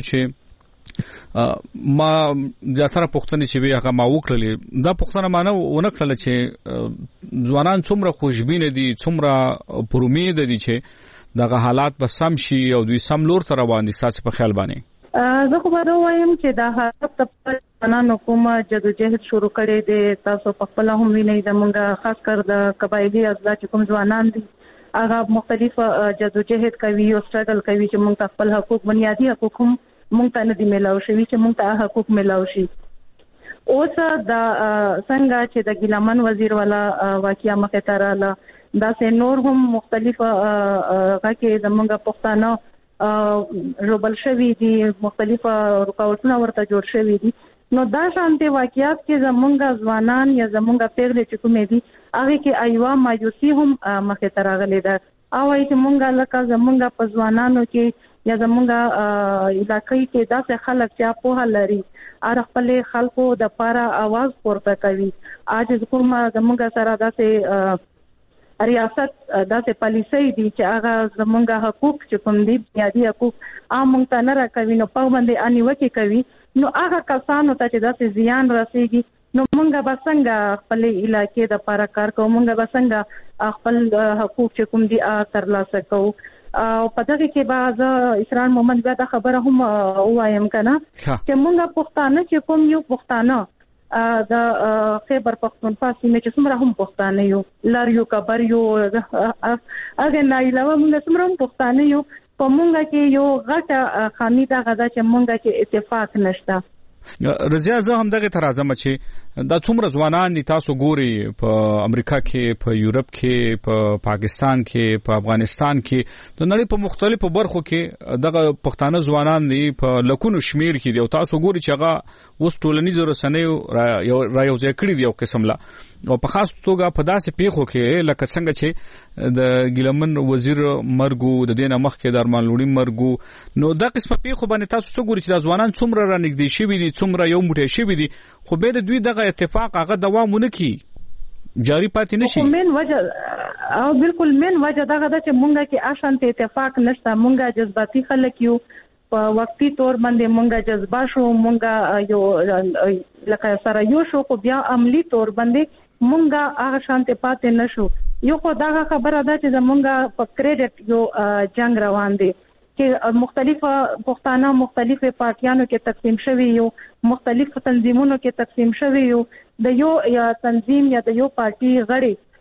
چې ما زیاتره پښتنې چې هغه ما وکړلې دا پښتنه مانه ونه کړل چې ځوانان څومره خوشبین دي څومره پر امید دي چې دغه حالات به سم شي او دوی سم لور ته روان دي تاسو په خیال باندې زه خو به وایم چې دا حالت په ځوانانو کومه جدوجہد شروع کړي دي تاسو په خپل هم وینئ د مونږه خاص کر د قبایلی ازلا چې کوم ځوانان دي هغه مختلف جدوجہد کوي او سټرګل کوي چې مونږ خپل حقوق بنیادی حقوق هم مونږ ته نه دي ملاو شوي چې مونږ ته حقوق ملاو شي. اوس دا څنګه چې د ګیلمن وزیر والا واقعیا مخه ته رااله دا سه نور هم مختلف غکه زمونږ پښتانه روبل شوی دي مختلف رکاوټونه ورته جوړ شوی دي نو دا شانته واقعیات کې زمونږ ځوانان یا زمونږ پیغلې چې کومې دي هغه کې ایوا مایوسی هم مخه ته راغلي ده او چې مونږه لکه زمونږ په ځوانانو کې یا زمونږ علاقې کې داسې خلک چې په هغه لري ار خپل خلکو د پاره आवाज پورته کوي اج کومه زمونږ سره داسې ریاست داسې پالیسي دي چې هغه زمونږ حقوق چې کوم دي بنیادی حقوق عام ته نه راکوي نو په باندې انیوکي کوي نو هغه کسانو ته چې داسې زیان رسیږي نو مونږه به څنګه خپل علاقې د پاره کار کوو مونږه به څنګه خپل حقوق چې کوم دي ترلاسه کوو او په دغه کې بعض اسرار محمد بیا د خبره هم وایم کنه چې مونږه پښتانه چې کوم یو پښتانه د خیبر پښتونخوا سیمه چې څومره هم پښتانه یو لار یو کبر یو هغه نه علاوه مونږ څومره هم پښتانه یو په مونږه کې یو غټه خامي دا غدا چې مونږه کې اتفاق نشته. رضیا زه هم دغه ترازم چې دا څومره ځوانان دي تاسو ګوري په امریکا کې په یورپ کې په پاکستان کې په افغانستان کې د نړۍ په مختلفو برخو کې دغه پښتانه ځوانان دي په لکونو شمیر کې دي او تاسو ګوري چې هغه اوس ټولنیزو رسنیو را یو ځای کړی دی او قسم لا او په خاص توګه په داسې پیښو کې لکه څنګه چې د ګیلمن وزیر مرګو د دینه مخ کې د ارمان لوړی مرګو نو دا قسمه پیښو باندې تاسو څو ګوري چې د ځوانان څومره را نږدې شوي دي څومره یو موټی شوي دي خو به د دوی دغه اتفاق هغه دوام ونه کړي جاری پاتې نشي. مين وجه او بالکل مين وجه دغه د چې مونږه کې آشانت اتفاق نشته مونږه جذباتي خلک یو په وقتی تور باندې مونږه جذبه شو مونږه یو لکه سره یو شو خو بیا عملی تور باندې مونږه هغه شانت پاتې نشو یو خو دغه خبره ده چې زمونږه په کریډټ یو جنگ روان دي چې مختلفه پښتانه مختلفه پارټیانو کې تقسیم شوي یو مختلف تنظیمونو کې تقسیم شوي یو د یو یا تنظیم یا د یو پارټي غړي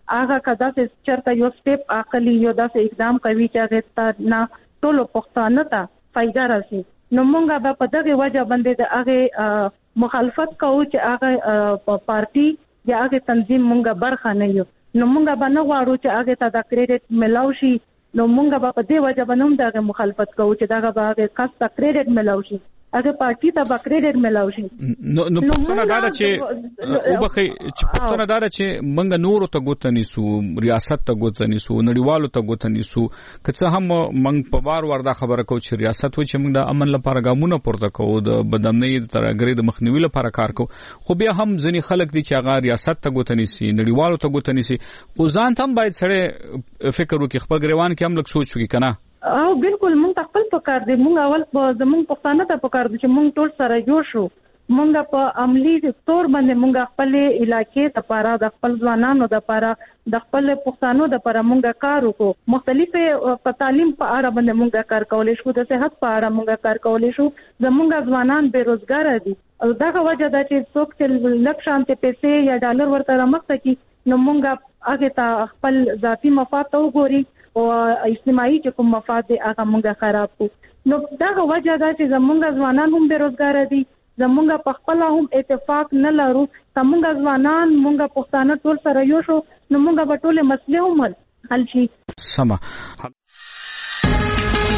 هغه کدا چې چرته یو سټپ عقلی یو داسې اقدام کوي چې هغه نه ټولو پښتانه ته فائدہ راشي نو مونږ به په دغه وجه باندې د هغه مخالفت کوو چې هغه پارټي یا هغه تنظیم مونږه برخه نه یو نو مونږ به نه غواړو چې هغه ته د کریډټ ملاو شي نو مونږ به په دې وجه باندې هم دغه مخالفت کوو چې دغه به هغه کس ته کریډټ ملاو شي هغه پارټي ته به کریډټ ملاو شي نو نو پښتنه دا چې وبخي چې پښتنه دا چې مونږ نور ته ګوتنی سو ریاست ته ګوتنی سو نړیوالو ته ګوتنی سو که هم مونږ په بار وردا خبره کو چې ریاست و چې مونږ د امن لپاره ګامونه پورته کوو د بدامنۍ ترګری د مخنیوي لپاره کار کوو خو بیا هم ځنی خلک دي چې هغه ریاست ته ګوتنی سي نړیوالو ته ګوتنی سي خو ځان هم باید سره فکر وکړي خپل ګریوان کې هم لږ سوچ وکړي کنه او بالکل مونږ خپل پکار دي مونږ اول زمونږ پښتانه ته پکار دي چې مونږ ټول سره جوړ شو مونږ په عملی تور باندې مونږ خپل علاقې لپاره د خپل ځوانانو لپاره د خپل پښتانو لپاره مونږ کار وکړو مختلفه په تعلیم په اړه باندې مونږ کار کولای شو د صحت په اړه مونږ کار کولای شو زمونږ ځوانان بیروزګار دي او دغه وجه دا چې څوک چې لک شانته پیسې یا ډالر ورته رامخته کی نو مونږ هغه ته خپل ذاتی مفاد ته وګوري او اجتماعي چې کوم مفاد دی هغه مونږه خراب کو نو دغه وجه دا چې زمونږ ځوانان هم بیروزګار دي زمونږ په خپل هم اتفاق نه لرو زمونږ ځوانان مونږ پښتانه ټول سره یو شو نو مونږ په ټوله مسلې هم حل شي سما